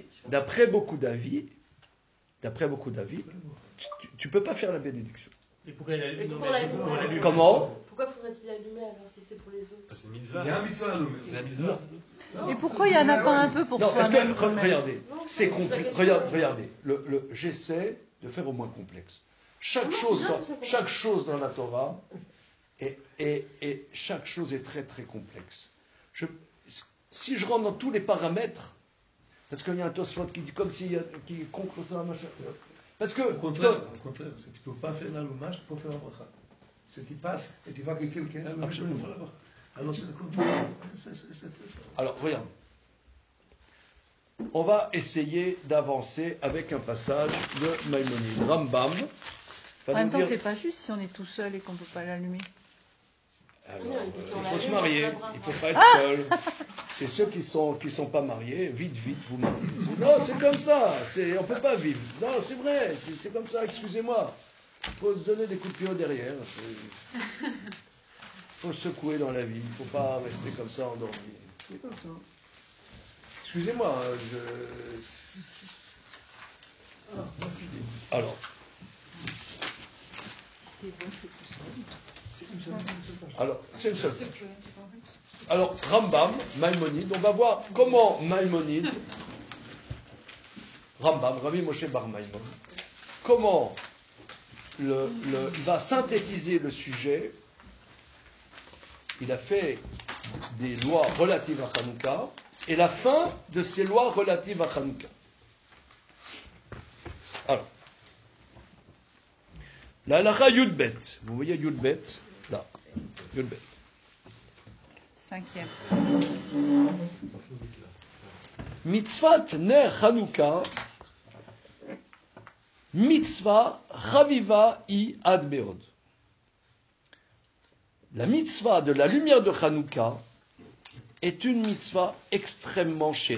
S2: tu peux pas faire la bénédiction.
S8: Et pourquoi
S3: l'allumer?
S2: Comment?
S3: Pourquoi faudrait-il l'allumer alors si c'est pour les autres?
S7: C'est une mitzvah.
S4: Il y a un mitzvah à l'homme.
S7: C'est la mitzvah.
S1: Et pourquoi il n'y en a pas un peu pour
S2: Non, parce que,
S1: soi-même quand même?
S2: regardez, c'est complexe. Regardez, j'essaie de faire au moins complexe. Chaque chose dans la Torah, et chaque chose est très très complexe. Si je rentre dans tous les paramètres, parce qu'il y a un Tosfot qui dit comme s'il qui est contre ça, machin. Parce que,
S5: Au contraire, si tu ne peux pas faire l'allumage, tu peux faire la bracha. tu passes et tu vois que quelqu'un a le même niveau là-bas. Alors c'est le contraire. C'est très fort.
S2: Alors, regarde. On va essayer d'avancer avec un passage de Maïmonide. Rambam.
S1: En même temps, c'est pas juste si on est tout seul et qu'on ne peut pas l'allumer.
S2: Alors, il faut se marier, il ne faut pas être seul. C'est ceux qui sont pas mariés, vite, vous mariez. Non, c'est comme ça, on ne peut pas vivre. Non, c'est vrai, c'est comme ça, excusez-moi. Il faut se donner des coups de pied au derrière. Il faut se secouer dans la vie, il ne faut pas rester comme ça endormi. C'est comme ça. Excusez-moi, Alors. Alors, c'est une seule chose. Alors, Rambam, Maïmonide, on va voir comment Maïmonide, Rambam, Rabbi Moshe Bar Maïmonide, comment il va synthétiser le sujet. Il a fait des lois relatives à Hanouka et la fin de ces lois relatives à Hanouka. Alors, la halakha Yudbet, vous voyez Yudbet, là, Yudbet.
S1: 5e.
S2: Mitzvat ner Hanouka, mitzvah chaviva i ad beod. La mitzvah de la lumière de Hanouka est une mitzvah extrêmement chérie.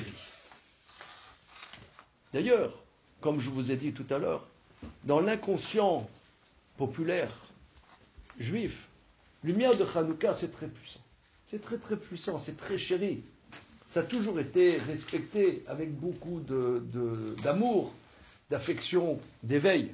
S2: D'ailleurs, comme je vous ai dit tout à l'heure, dans l'inconscient populaire juif, lumière de Hanouka, c'est très puissant. C'est très très puissant, c'est très chéri. Ça a toujours été respecté avec beaucoup d'amour, d'affection, d'éveil.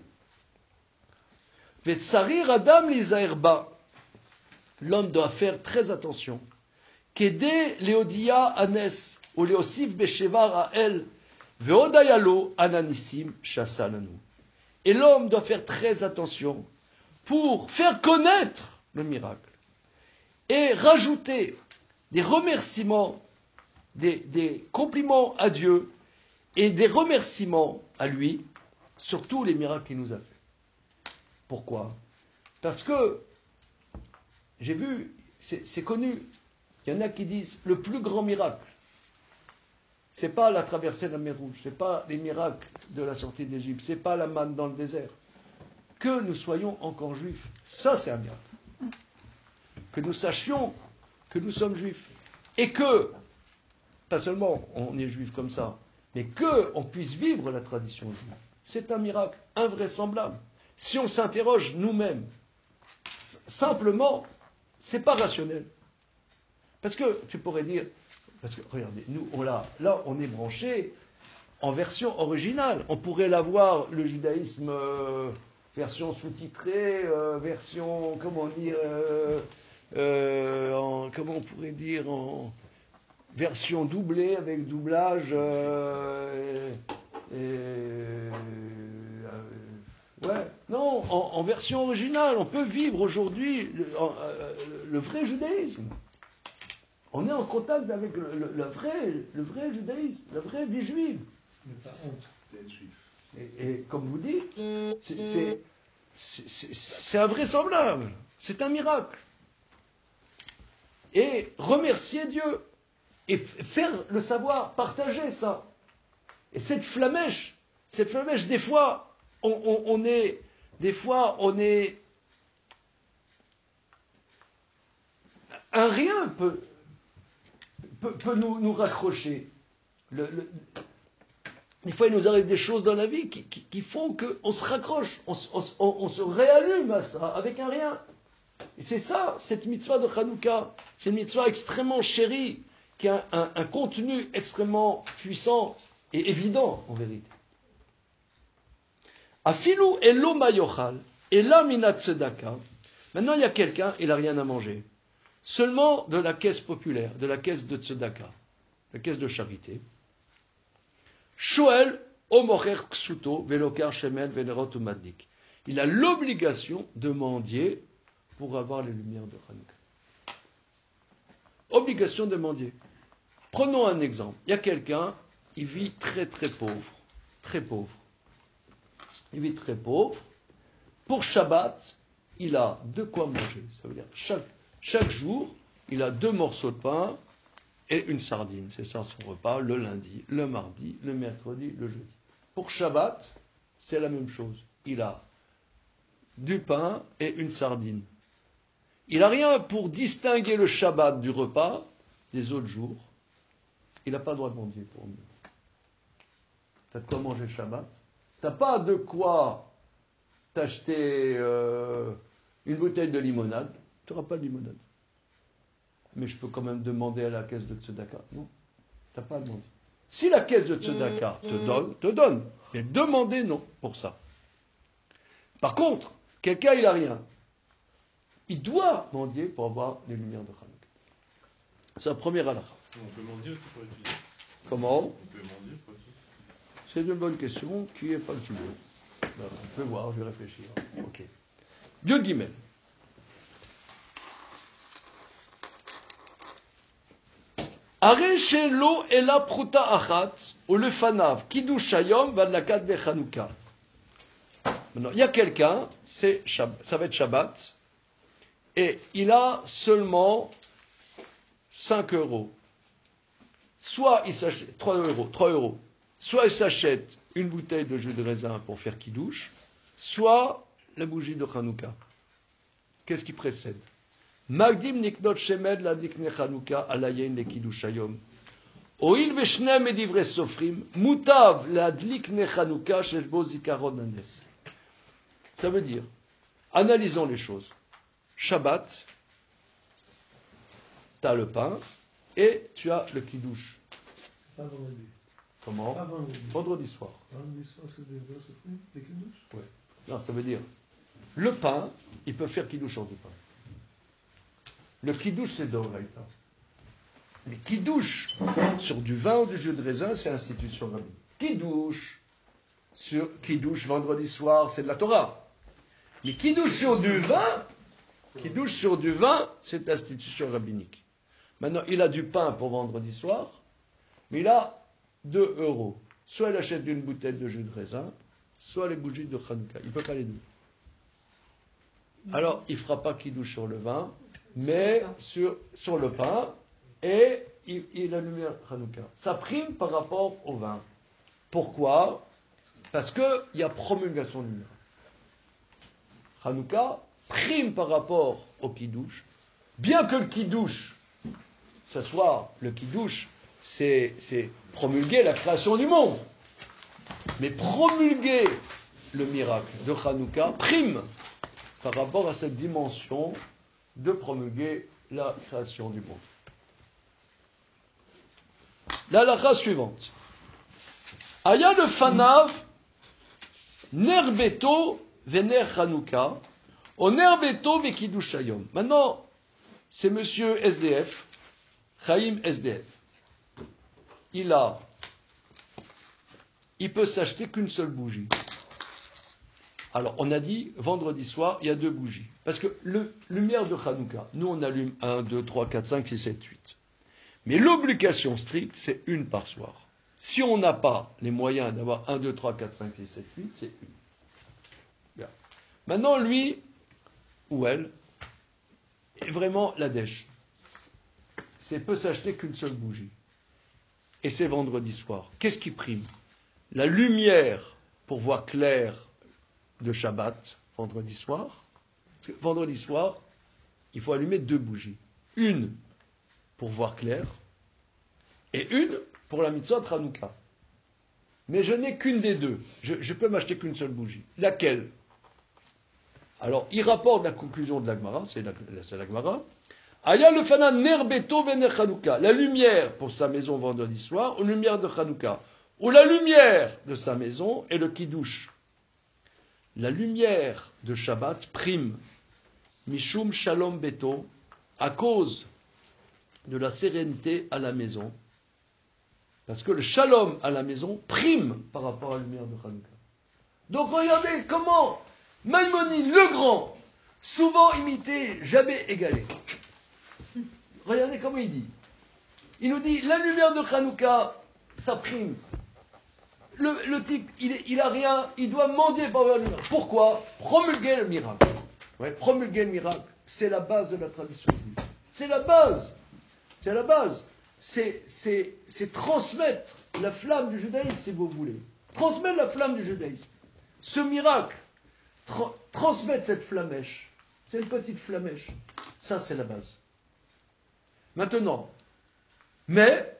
S2: Vetsarir Adam Lizaerba. L'homme doit faire très attention. Kede Leodia Anes, ou Leosif Beshevar Ael, Veodayalo Ananissim Shassananu. Et l'homme doit faire très attention pour faire connaître le miracle et rajouter des remerciements, des compliments à Dieu et des remerciements à lui sur tous les miracles qu'il nous a fait. Pourquoi ? Parce que j'ai vu, c'est connu, il y en a qui disent le plus grand miracle, c'est pas la traversée de la mer Rouge, c'est pas les miracles de la sortie d'Égypte, c'est pas la manne dans le désert. Que nous soyons encore juifs, ça c'est un miracle. Que nous sachions que nous sommes juifs. Et que, pas seulement on est juif comme ça, mais qu'on puisse vivre la tradition juive. C'est un miracle invraisemblable. Si on s'interroge nous-mêmes, simplement, c'est pas rationnel. Parce que, tu pourrais dire, parce que, regardez, nous, là, on est branché en version originale. On pourrait l'avoir, le judaïsme, version sous-titrée, version, comment dire, comment on pourrait dire, en version doublée, avec doublage, ouais, non, en version originale, on peut vivre aujourd'hui le vrai judaïsme. On est en contact avec le vrai judaïsme, la vraie vie juive.
S5: Mais pas honte d'être juif.
S2: Et comme vous dites, c'est invraisemblable, c'est un miracle. Et remercier Dieu, et faire le savoir, partager ça. Et cette flamèche, des fois, on est, un rien peut nous raccrocher. Des fois, il nous arrive des choses dans la vie qui font qu'on se raccroche, on se réallume à ça, avec un rien. Et c'est ça, cette mitzvah de Hanouka. C'est une mitzvah extrêmement chérie, qui a un contenu extrêmement puissant et évident, en vérité. Afilu elo mayochal, ela minat tzedaka. Maintenant, il y a quelqu'un, il n'a rien à manger. Seulement de la caisse populaire, de la caisse de tzedaka, la caisse de charité. Shoel omocher ksuto velokar shemen venerot umadnik. Il a l'obligation de mendier pour avoir les lumières de Hanouka. Obligation de mendier. Prenons un exemple. Il y a quelqu'un, il vit très très pauvre. Très pauvre. Il vit très pauvre. Pour Shabbat, il a de quoi manger. Ça veut dire chaque jour, il a 2 morceaux de pain et une sardine. C'est ça son repas, le lundi, le mardi, le mercredi, le jeudi. Pour Shabbat, c'est la même chose. Il a du pain et une sardine. Il n'a rien pour distinguer le Shabbat du repas des autres jours. Il n'a pas le droit de mendier pour nous. Tu as de quoi manger le Shabbat. Tu n'as pas de quoi t'acheter une bouteille de limonade. Tu n'auras pas de limonade. Mais je peux quand même demander à la caisse de Tzedaka. Non, tu n'as pas à demander. Si la caisse de Tzedaka te donne. Mais demander, non, pour ça. Par contre, quelqu'un, il n'a rien. Il doit mendier pour avoir les lumières de Hanouka. C'est la première halakha.
S4: On peut mendier aussi pour étudier.
S2: Comment ?
S4: On peut mendier pour étudier.
S2: C'est une bonne question qui n'est pas le sujet. On peut voir, je vais réfléchir. Ok. Yud Gimel. Are shelo ela pruta achat ou le fanav kiddush hayom vadlakat de Hanouka. Maintenant, il y a quelqu'un, ça va être Shabbat, et il a seulement 5 euros. Soit il s'achète 3 euros. Soit il s'achète une bouteille de jus de raisin pour faire kiddush, soit la bougie de Hanouka. Qu'est-ce qui précède? Magdim niknot shemed la dikne Hanouka alayen le kiddush hayom. Oil veshnem edivre sofrim mutav la dlikne Hanouka sheshbo zikaron anes. Ça veut dire, analysons les choses. Shabbat, tu as le pain et tu as le kiddush.
S5: Pas vendredi.
S2: Comment?
S5: Pas vendredi.
S2: Vendredi soir.
S5: Vendredi soir, c'est des kiddush?
S2: Oui. Non, ça veut dire, le pain, il peut faire kiddush sur du pain. Le kiddush, c'est d'oraïta. Mais kiddush sur du vin ou du jus de raisin, c'est institution rabbinique. Kiddush vendredi soir, c'est de la Torah. Mais kiddush sur du vin, c'est l'institution rabbinique. Maintenant, il a du pain pour vendredi soir, mais il a 2 euros. Soit il achète une bouteille de jus de raisin, soit les bougies de Hanouka. Il ne peut pas les deux. Alors, il ne fera pas kiddush sur le vin, mais sur le pain, et il allume Hanouka. Ça prime par rapport au vin. Pourquoi? Parce qu'il y a promulgation du miracle. Hanouka prime par rapport au kiddush, bien que le kiddush, ce soit le kiddush, c'est promulguer la création du monde. Mais promulguer le miracle de Hanouka prime par rapport à cette dimension de promulguer la création du monde. La halakha suivante. Aya le fanav ner beto vener Hanouka au ner beto ve kiddush hayom. Maintenant, c'est monsieur SDF, Chaim SDF. Il peut s'acheter qu'une seule bougie. Alors, on a dit, vendredi soir, il y a 2 bougies. Parce que lumière de Hanouka, nous on allume 1, 2, 3, 4, 5, 6, 7, 8. Mais l'obligation stricte, c'est 1 par soir. Si on n'a pas les moyens d'avoir 1, 2, 3, 4, 5, 6, 7, 8, c'est 1. Bien. Maintenant, lui, ou elle, est vraiment la dèche. C'est peut s'acheter qu'une seule bougie. Et c'est vendredi soir. Qu'est-ce qui prime? La lumière pour voir clair de Shabbat, vendredi soir. Parce que vendredi soir, il faut allumer 2 bougies. Une pour voir clair, et une pour la mitzvah Hanouka. Mais je n'ai qu'une des 2. Je peux m'acheter qu'une seule bougie. Laquelle? Alors, il rapporte la conclusion de la Gemara, c'est la Gemara. Aya le fana nerbeto vener Hanouka. La lumière pour sa maison vendredi soir, ou lumière de Hanouka. Ou la lumière de sa maison et le kiddush. La lumière de Shabbat prime. Mishum shalom beto, à cause de la sérénité à la maison. Parce que le shalom à la maison prime par rapport à la lumière de Hanouka. Donc regardez comment Maïmonide le Grand, souvent imité, jamais égalé. Regardez comment il dit. Il nous dit, la lumière de Hanouka, ça prime. Le type, il a rien, il doit mendier par la lumière. Pourquoi? Promulguer le miracle. Ouais, promulguer le miracle, c'est la base de la tradition juive. C'est la base. C'est la base. C'est transmettre la flamme du judaïsme, si vous voulez. Transmettre la flamme du judaïsme. Ce miracle, transmettre cette flamèche. C'est une petite flamèche. Ça, c'est la base. Maintenant, mais,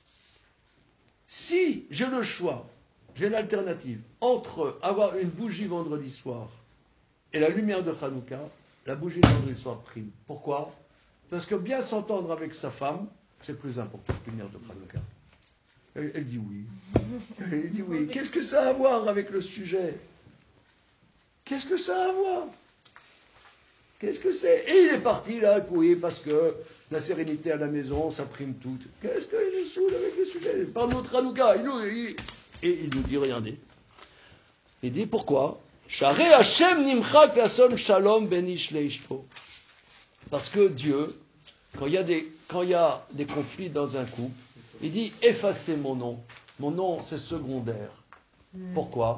S2: si j'ai le choix, j'ai l'alternative entre avoir une bougie vendredi soir et la lumière de Hanouka, la bougie de vendredi soir prime. Pourquoi ? Parce que bien s'entendre avec sa femme, c'est plus important que la lumière de Hanouka. Elle dit oui. Elle dit oui. Qu'est-ce que ça a à voir avec le sujet ? Qu'est-ce que ça a à voir ? Qu'est-ce que c'est ? Et il est parti là, oui, parce que la sérénité à la maison, ça prime tout. Qu'est-ce qu'il nous saoule avec le sujet ? Par notre Hanouka, et il nous dit, regardez. Il dit, pourquoi ? Share Hashem nimchak lason shalom ben ish leishto. Parce que Dieu, quand il y a des conflits dans un couple, il dit, effacez mon nom. Mon nom, c'est secondaire. Pourquoi ?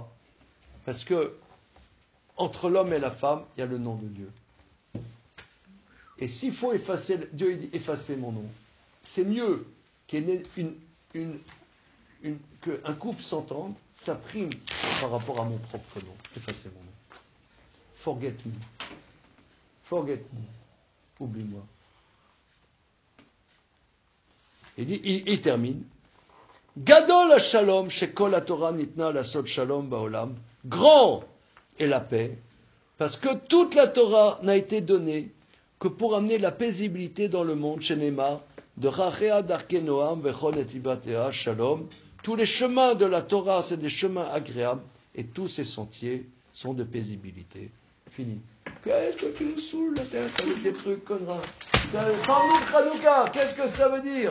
S2: Parce que entre l'homme et la femme, il y a le nom de Dieu. Et s'il faut effacer, Dieu il dit effacez mon nom. C'est mieux qu'un couple s'entende, ça prime par rapport à mon propre nom. Effacez mon nom. Forget me. Forget me. Oublie-moi. Il termine. Gadol ha-shalom shekol ha-Torah nitna lasot shalom ba'olam. Grand est la paix, parce que toute la Torah n'a été donnée que pour amener la paisibilité dans le monde, chez Neymar, de Rachea Darke Noam, Vechon et Tibatea, Shalom. Tous les chemins de la Torah, c'est des chemins agréables, et tous ces sentiers sont de paisibilité. Fini. Qu'est-ce que tu nous saoules la tête avec des trucs conneries ? Parle-nous de Hanouka, qu'est-ce que ça veut dire ?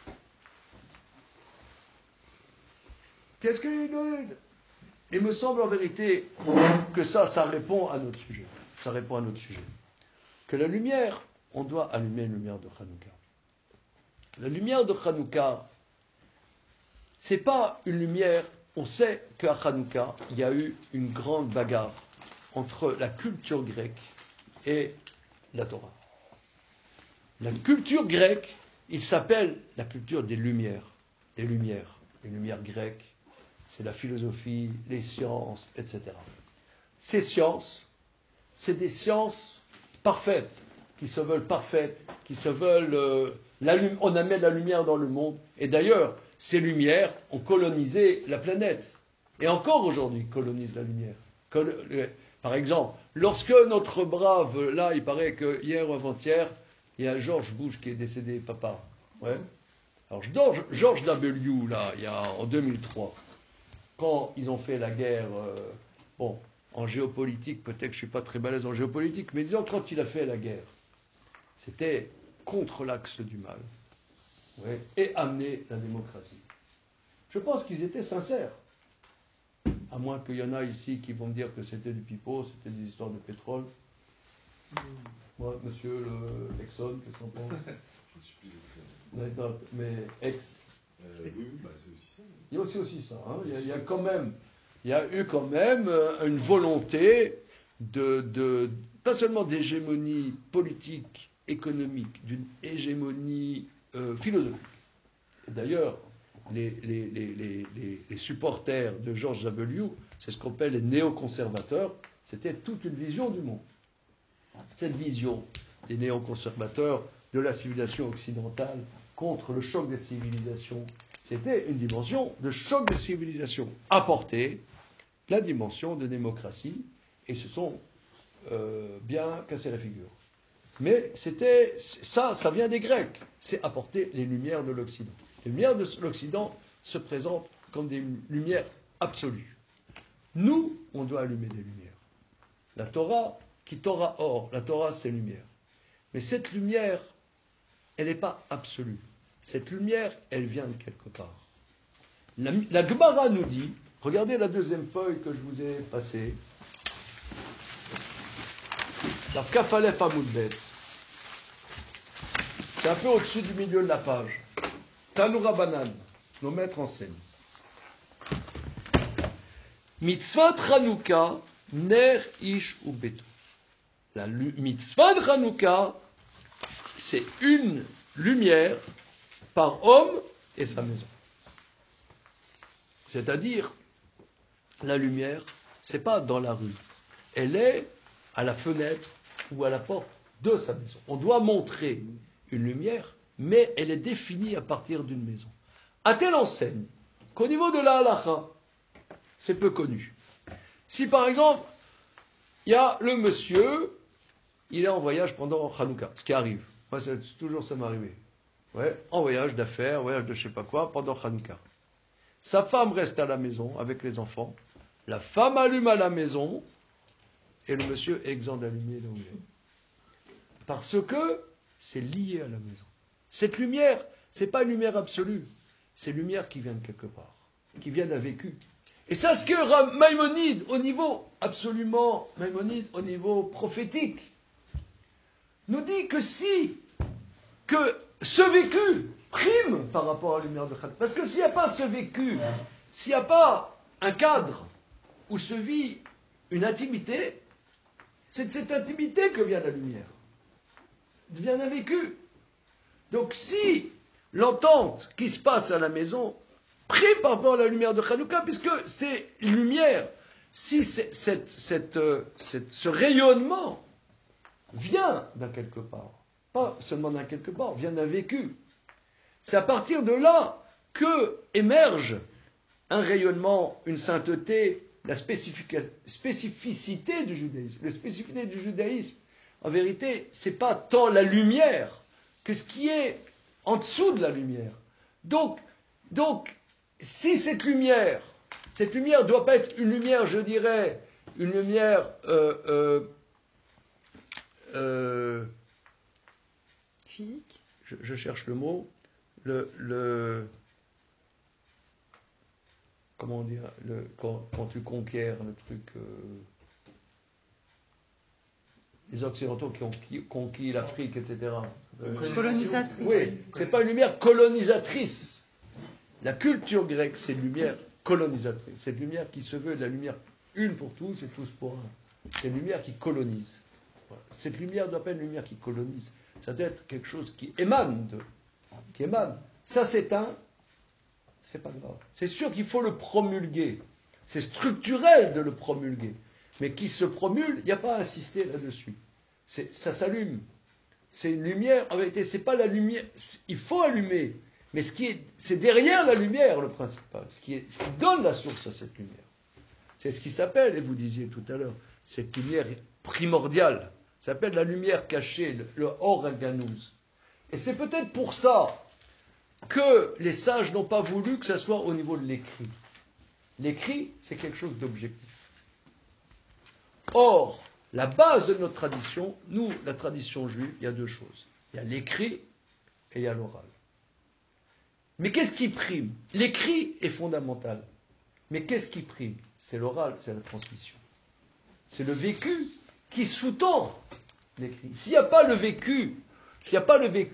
S2: Qu'est-ce que... Il me semble en vérité que ça répond à notre sujet. Ça répond à notre sujet. Que la lumière, on doit allumer la lumière de Hanouka. La lumière de Hanouka, c'est pas une lumière, on sait qu'à Hanouka, il y a eu une grande bagarre entre la culture grecque et la Torah. La culture grecque, il s'appelle la culture des lumières. Les lumières grecques, c'est la philosophie, les sciences, etc. Ces sciences, c'est des sciences parfaites, qui se veulent parfaites, qui se veulent... on amène la lumière dans le monde. Et d'ailleurs, ces lumières ont colonisé la planète. Et encore aujourd'hui, colonisent la lumière. Par exemple, lorsque notre brave, là, il paraît que hier ou avant-hier, il y a George Bush qui est décédé, papa. Ouais. Alors, George W, là, en 2003, quand ils ont fait la guerre, en géopolitique, peut-être que je ne suis pas très balèze en géopolitique, mais disons, quand il a fait la guerre, c'était contre l'axe du mal, ouais, et amener la démocratie. Je pense qu'ils étaient sincères. À moins qu'il y en a ici qui vont me dire que c'était du pipeau, c'était des histoires de pétrole. Moi, monsieur le Exxon, qu'est-ce qu'on pense ?
S4: Je ne suis plus Exxon.
S2: Mais ex.
S4: Oui, c'est aussi ça.
S2: Il y a aussi ça. Hein. Il y a eu quand même une volonté pas seulement d'hégémonie politique, économique, d'une hégémonie philosophique. Et d'ailleurs, les supporters de George W., c'est ce qu'on appelle les néoconservateurs, c'était toute une vision du monde. Cette vision des néoconservateurs de la civilisation occidentale contre le choc des civilisations, c'était une dimension de choc des civilisations, apporter la dimension de démocratie, et se sont bien cassé la figure. Mais ça vient des Grecs, c'est apporter les lumières de l'Occident. Les lumières de l'Occident se présentent comme des lumières absolues. Nous, on doit allumer des lumières. La Torah, qui Torah or, la Torah c'est lumière. Mais cette lumière, elle n'est pas absolue. Cette lumière, elle vient de quelque part. La Gemara nous dit, regardez la deuxième feuille que je vous ai passée, la Kafalef Amoudbet, c'est un peu au-dessus du milieu de la page. Tanoura Banan, nos maîtres enseignent. Mitzvah Hanouka, Ner Ish Ubeto. La mitzvah de Hanouka, c'est une lumière par homme et sa maison. C'est-à-dire, la lumière, c'est pas dans la rue. Elle est à la fenêtre ou à la porte de sa maison. On doit montrer une lumière, mais elle est définie à partir d'une maison. À telle enseigne qu'au niveau de la halakha, c'est peu connu. Si par exemple, il y a le monsieur, il est en voyage pendant Hanouka, ce qui arrive. Moi, toujours ça m'est arrivé. Ouais, en voyage d'affaires, voyage de je sais pas quoi, pendant Hanouka. Sa femme reste à la maison avec les enfants. La femme allume à la maison et le monsieur est exempt d'allumer là où il est. Parce que c'est lié à la maison. Cette lumière, c'est pas une lumière absolue. C'est une lumière qui vient de quelque part, qui vient d'un vécu. Et ça, ce que Maïmonide, au niveau absolument, Maïmonide, au niveau prophétique, nous dit que que ce vécu prime par rapport à la lumière de Khadim. Parce que s'il n'y a pas ce vécu, s'il n'y a pas un cadre où se vit une intimité, c'est de cette intimité que vient la lumière. Vient d'un vécu. Donc si l'entente qui se passe à la maison prime par rapport à la lumière de Hanouka, puisque c'est une lumière, si ce rayonnement vient d'un quelque part, pas seulement d'un quelque part, vient d'un vécu, c'est à partir de là que émerge un rayonnement, une sainteté, la spécificité du judaïsme. La spécificité du judaïsme, en vérité, c'est pas tant la lumière que ce qui est en dessous de la lumière. Donc, si cette lumière doit pas être une lumière, je dirais, une lumière
S1: physique.
S2: Je cherche le mot. Comment dire, quand tu conquiers le truc, les Occidentaux qui ont conquis l'Afrique, etc.
S1: Colonisatrice.
S2: Oui, c'est pas une lumière colonisatrice. La culture grecque, c'est une lumière colonisatrice. C'est une lumière qui se veut de la lumière une pour tous et tous pour un. C'est une lumière qui colonise. Voilà. Cette lumière ne doit pas être une lumière qui colonise. Ça doit être quelque chose qui émane Ça s'éteint, c'est pas grave. C'est sûr qu'il faut le promulguer. C'est structurel de le promulguer. Mais qui se promulgue, il n'y a pas à insister là-dessus. Ça s'allume. C'est une lumière. En vérité, c'est pas la lumière. Il faut allumer. Mais c'est derrière la lumière le principal. Ce qui donne la source à cette lumière. C'est ce qui s'appelle, et vous disiez tout à l'heure, cette lumière primordiale. Ça s'appelle la lumière cachée, le Or Ganouz. Et c'est peut-être pour ça que les sages n'ont pas voulu que ça soit au niveau de l'écrit. L'écrit, c'est quelque chose d'objectif. Or, la base de notre tradition, nous, la tradition juive, il y a deux choses. Il y a l'écrit et il y a l'oral. Mais qu'est-ce qui prime ? L'écrit est fondamental. Mais qu'est-ce qui prime ? C'est l'oral, c'est la transmission. C'est le vécu qui sous-tend l'écrit. S'il n'y a pas le vécu, s'il n'y a pas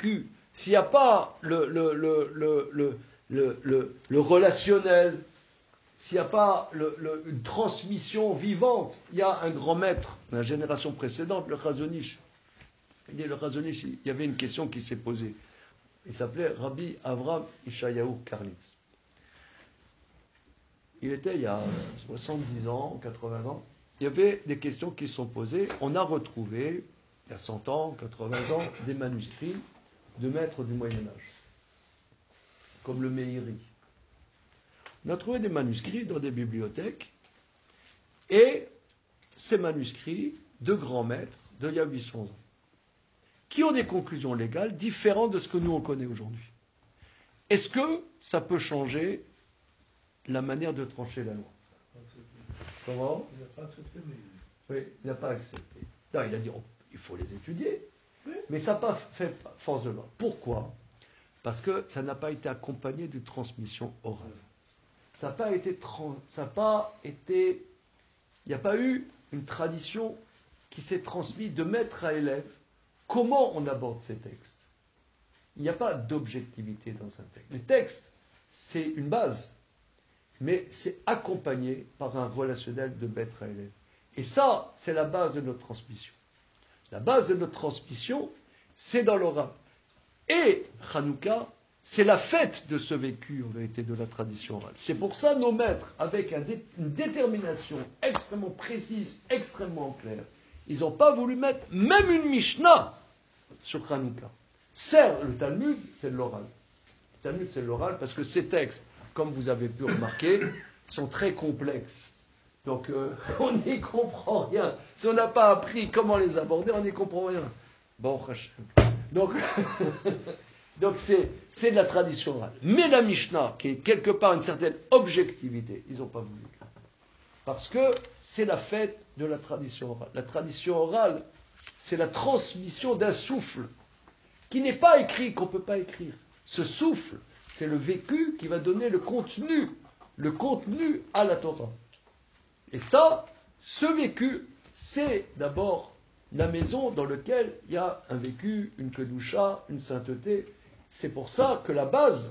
S2: le relationnel, s'il n'y a pas une transmission vivante, il y a un grand maître de la génération précédente, le Chazon Ish. Il y avait une question qui s'est posée. Il s'appelait Rabbi Avraham Ishayahu Karlitz. Il était il y a 70 ans, 80 ans. Il y avait des questions qui sont posées. On a retrouvé, il y a 100 ans, 80 ans, des manuscrits de maîtres du Moyen-Âge, comme le Meiri. On a trouvé des manuscrits dans des bibliothèques, et ces manuscrits de grands maîtres d'il y a 800 ans, qui ont des conclusions légales différentes de ce que nous on connaît aujourd'hui. Est-ce que ça peut changer la manière de trancher la loi ? Comment ?
S5: Il n'a pas accepté,
S2: Oui, il n'a pas accepté. Non, il a dit il faut les étudier, mais ça n'a pas fait force de loi. Pourquoi ? Parce que ça n'a pas été accompagné d'une transmission orale. Ça n'a pas été, il n'y a pas eu une tradition qui s'est transmise de maître à élève. Comment on aborde ces textes ? Il n'y a pas d'objectivité dans un texte. Le texte, c'est une base, mais c'est accompagné par un relationnel de maître à élève. Et ça, c'est la base de notre transmission. La base de notre transmission, c'est dans l'oral. Et Hanouka, c'est la fête de ce vécu, en vérité, de la tradition orale. C'est pour ça, nos maîtres, avec une détermination extrêmement précise, extrêmement claire, ils n'ont pas voulu mettre même une Mishnah sur Hanouka. Certes, le Talmud, c'est de l'oral. Le Talmud, c'est de l'oral parce que ces textes, comme vous avez pu remarquer, sont très complexes. Donc, on n'y comprend rien. Si on n'a pas appris comment les aborder, on n'y comprend rien. Bon, donc c'est de la tradition orale. Mais la Mishnah, qui est quelque part une certaine objectivité, ils n'ont pas voulu. Parce que c'est la fête de la tradition orale. La tradition orale, c'est la transmission d'un souffle qui n'est pas écrit, qu'on ne peut pas écrire. Ce souffle, c'est le vécu qui va donner le contenu à la Torah. Et ça, ce vécu, c'est d'abord la maison dans laquelle il y a un vécu, une kedusha, une sainteté. C'est pour ça que la base,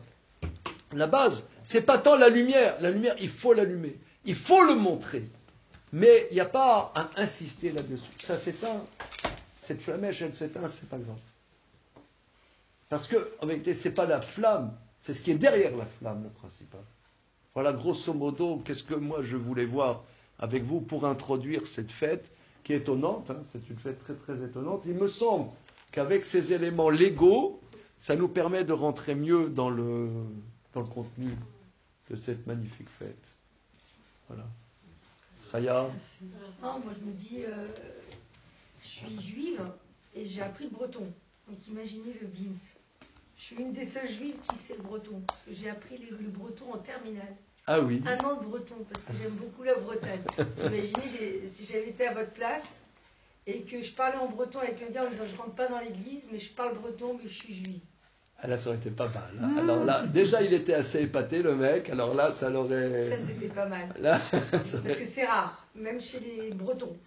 S2: c'est pas tant la lumière. La lumière, il faut l'allumer. Il faut le montrer. Mais il n'y a pas à insister là-dessus. Ça s'éteint. Cette flamèche, elle s'éteint, c'est pas grave. Parce que, en vérité, c'est pas la flamme, c'est ce qui est derrière la flamme, le principal. Voilà, grosso modo, qu'est-ce que moi je voulais voir avec vous pour introduire cette fête qui est étonnante, hein, c'est une fête très très étonnante. Il me semble qu'avec ces éléments légaux, ça nous permet de rentrer mieux dans le contenu de cette magnifique fête. Voilà. Chaya.
S11: Moi je me dis, je suis juive et j'ai appris le breton. Donc imaginez le bins. Je suis une des seules juives qui sait le breton, parce que j'ai appris le breton en terminale.
S2: Ah oui.
S11: 1 an de breton, parce que j'aime beaucoup la Bretagne. Imaginez si j'avais été à votre place et que je parlais en breton avec le gars en disant je rentre pas dans l'église, mais je parle breton, mais je suis juive.
S2: Ah là, ça aurait été pas mal. Hein. Alors là, déjà, il était assez épaté, le mec. Alors là, ça l'aurait...
S11: Ça, c'était pas mal.
S2: Là,
S11: parce que c'est rare, même chez les Bretons.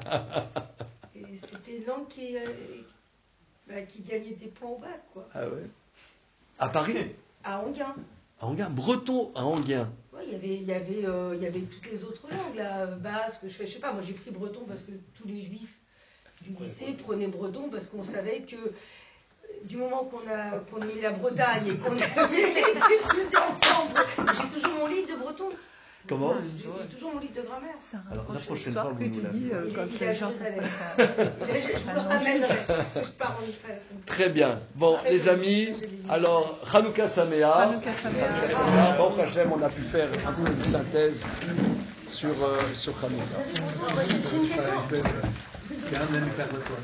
S11: Et c'était une langue qui gagnait des points au bac, quoi.
S2: Ah ouais. À Paris?
S11: À Enghien.
S2: À Enghien, breton à Enghien.
S11: Ouais, il y avait toutes les autres langues, là, basque, je sais pas, moi j'ai pris breton parce que tous les juifs du lycée prenaient breton parce qu'on savait que du moment qu'on aimait la Bretagne et qu'on avait été plusieurs fois, j'ai toujours mon livre de breton.
S2: Comment?
S11: J'ai toujours mon livre de grammaire.
S2: Alors la prochaine fois, vous nous l'avez.
S11: Quand les gens s'appellent. Je vous ramènerai. Je pars en Israël.
S2: Très bien. Bon, les amis, alors, Hanouka Sameach. Bon, Hachem, on a pu faire un peu de synthèse sur Hanouka.
S11: J'ai une question.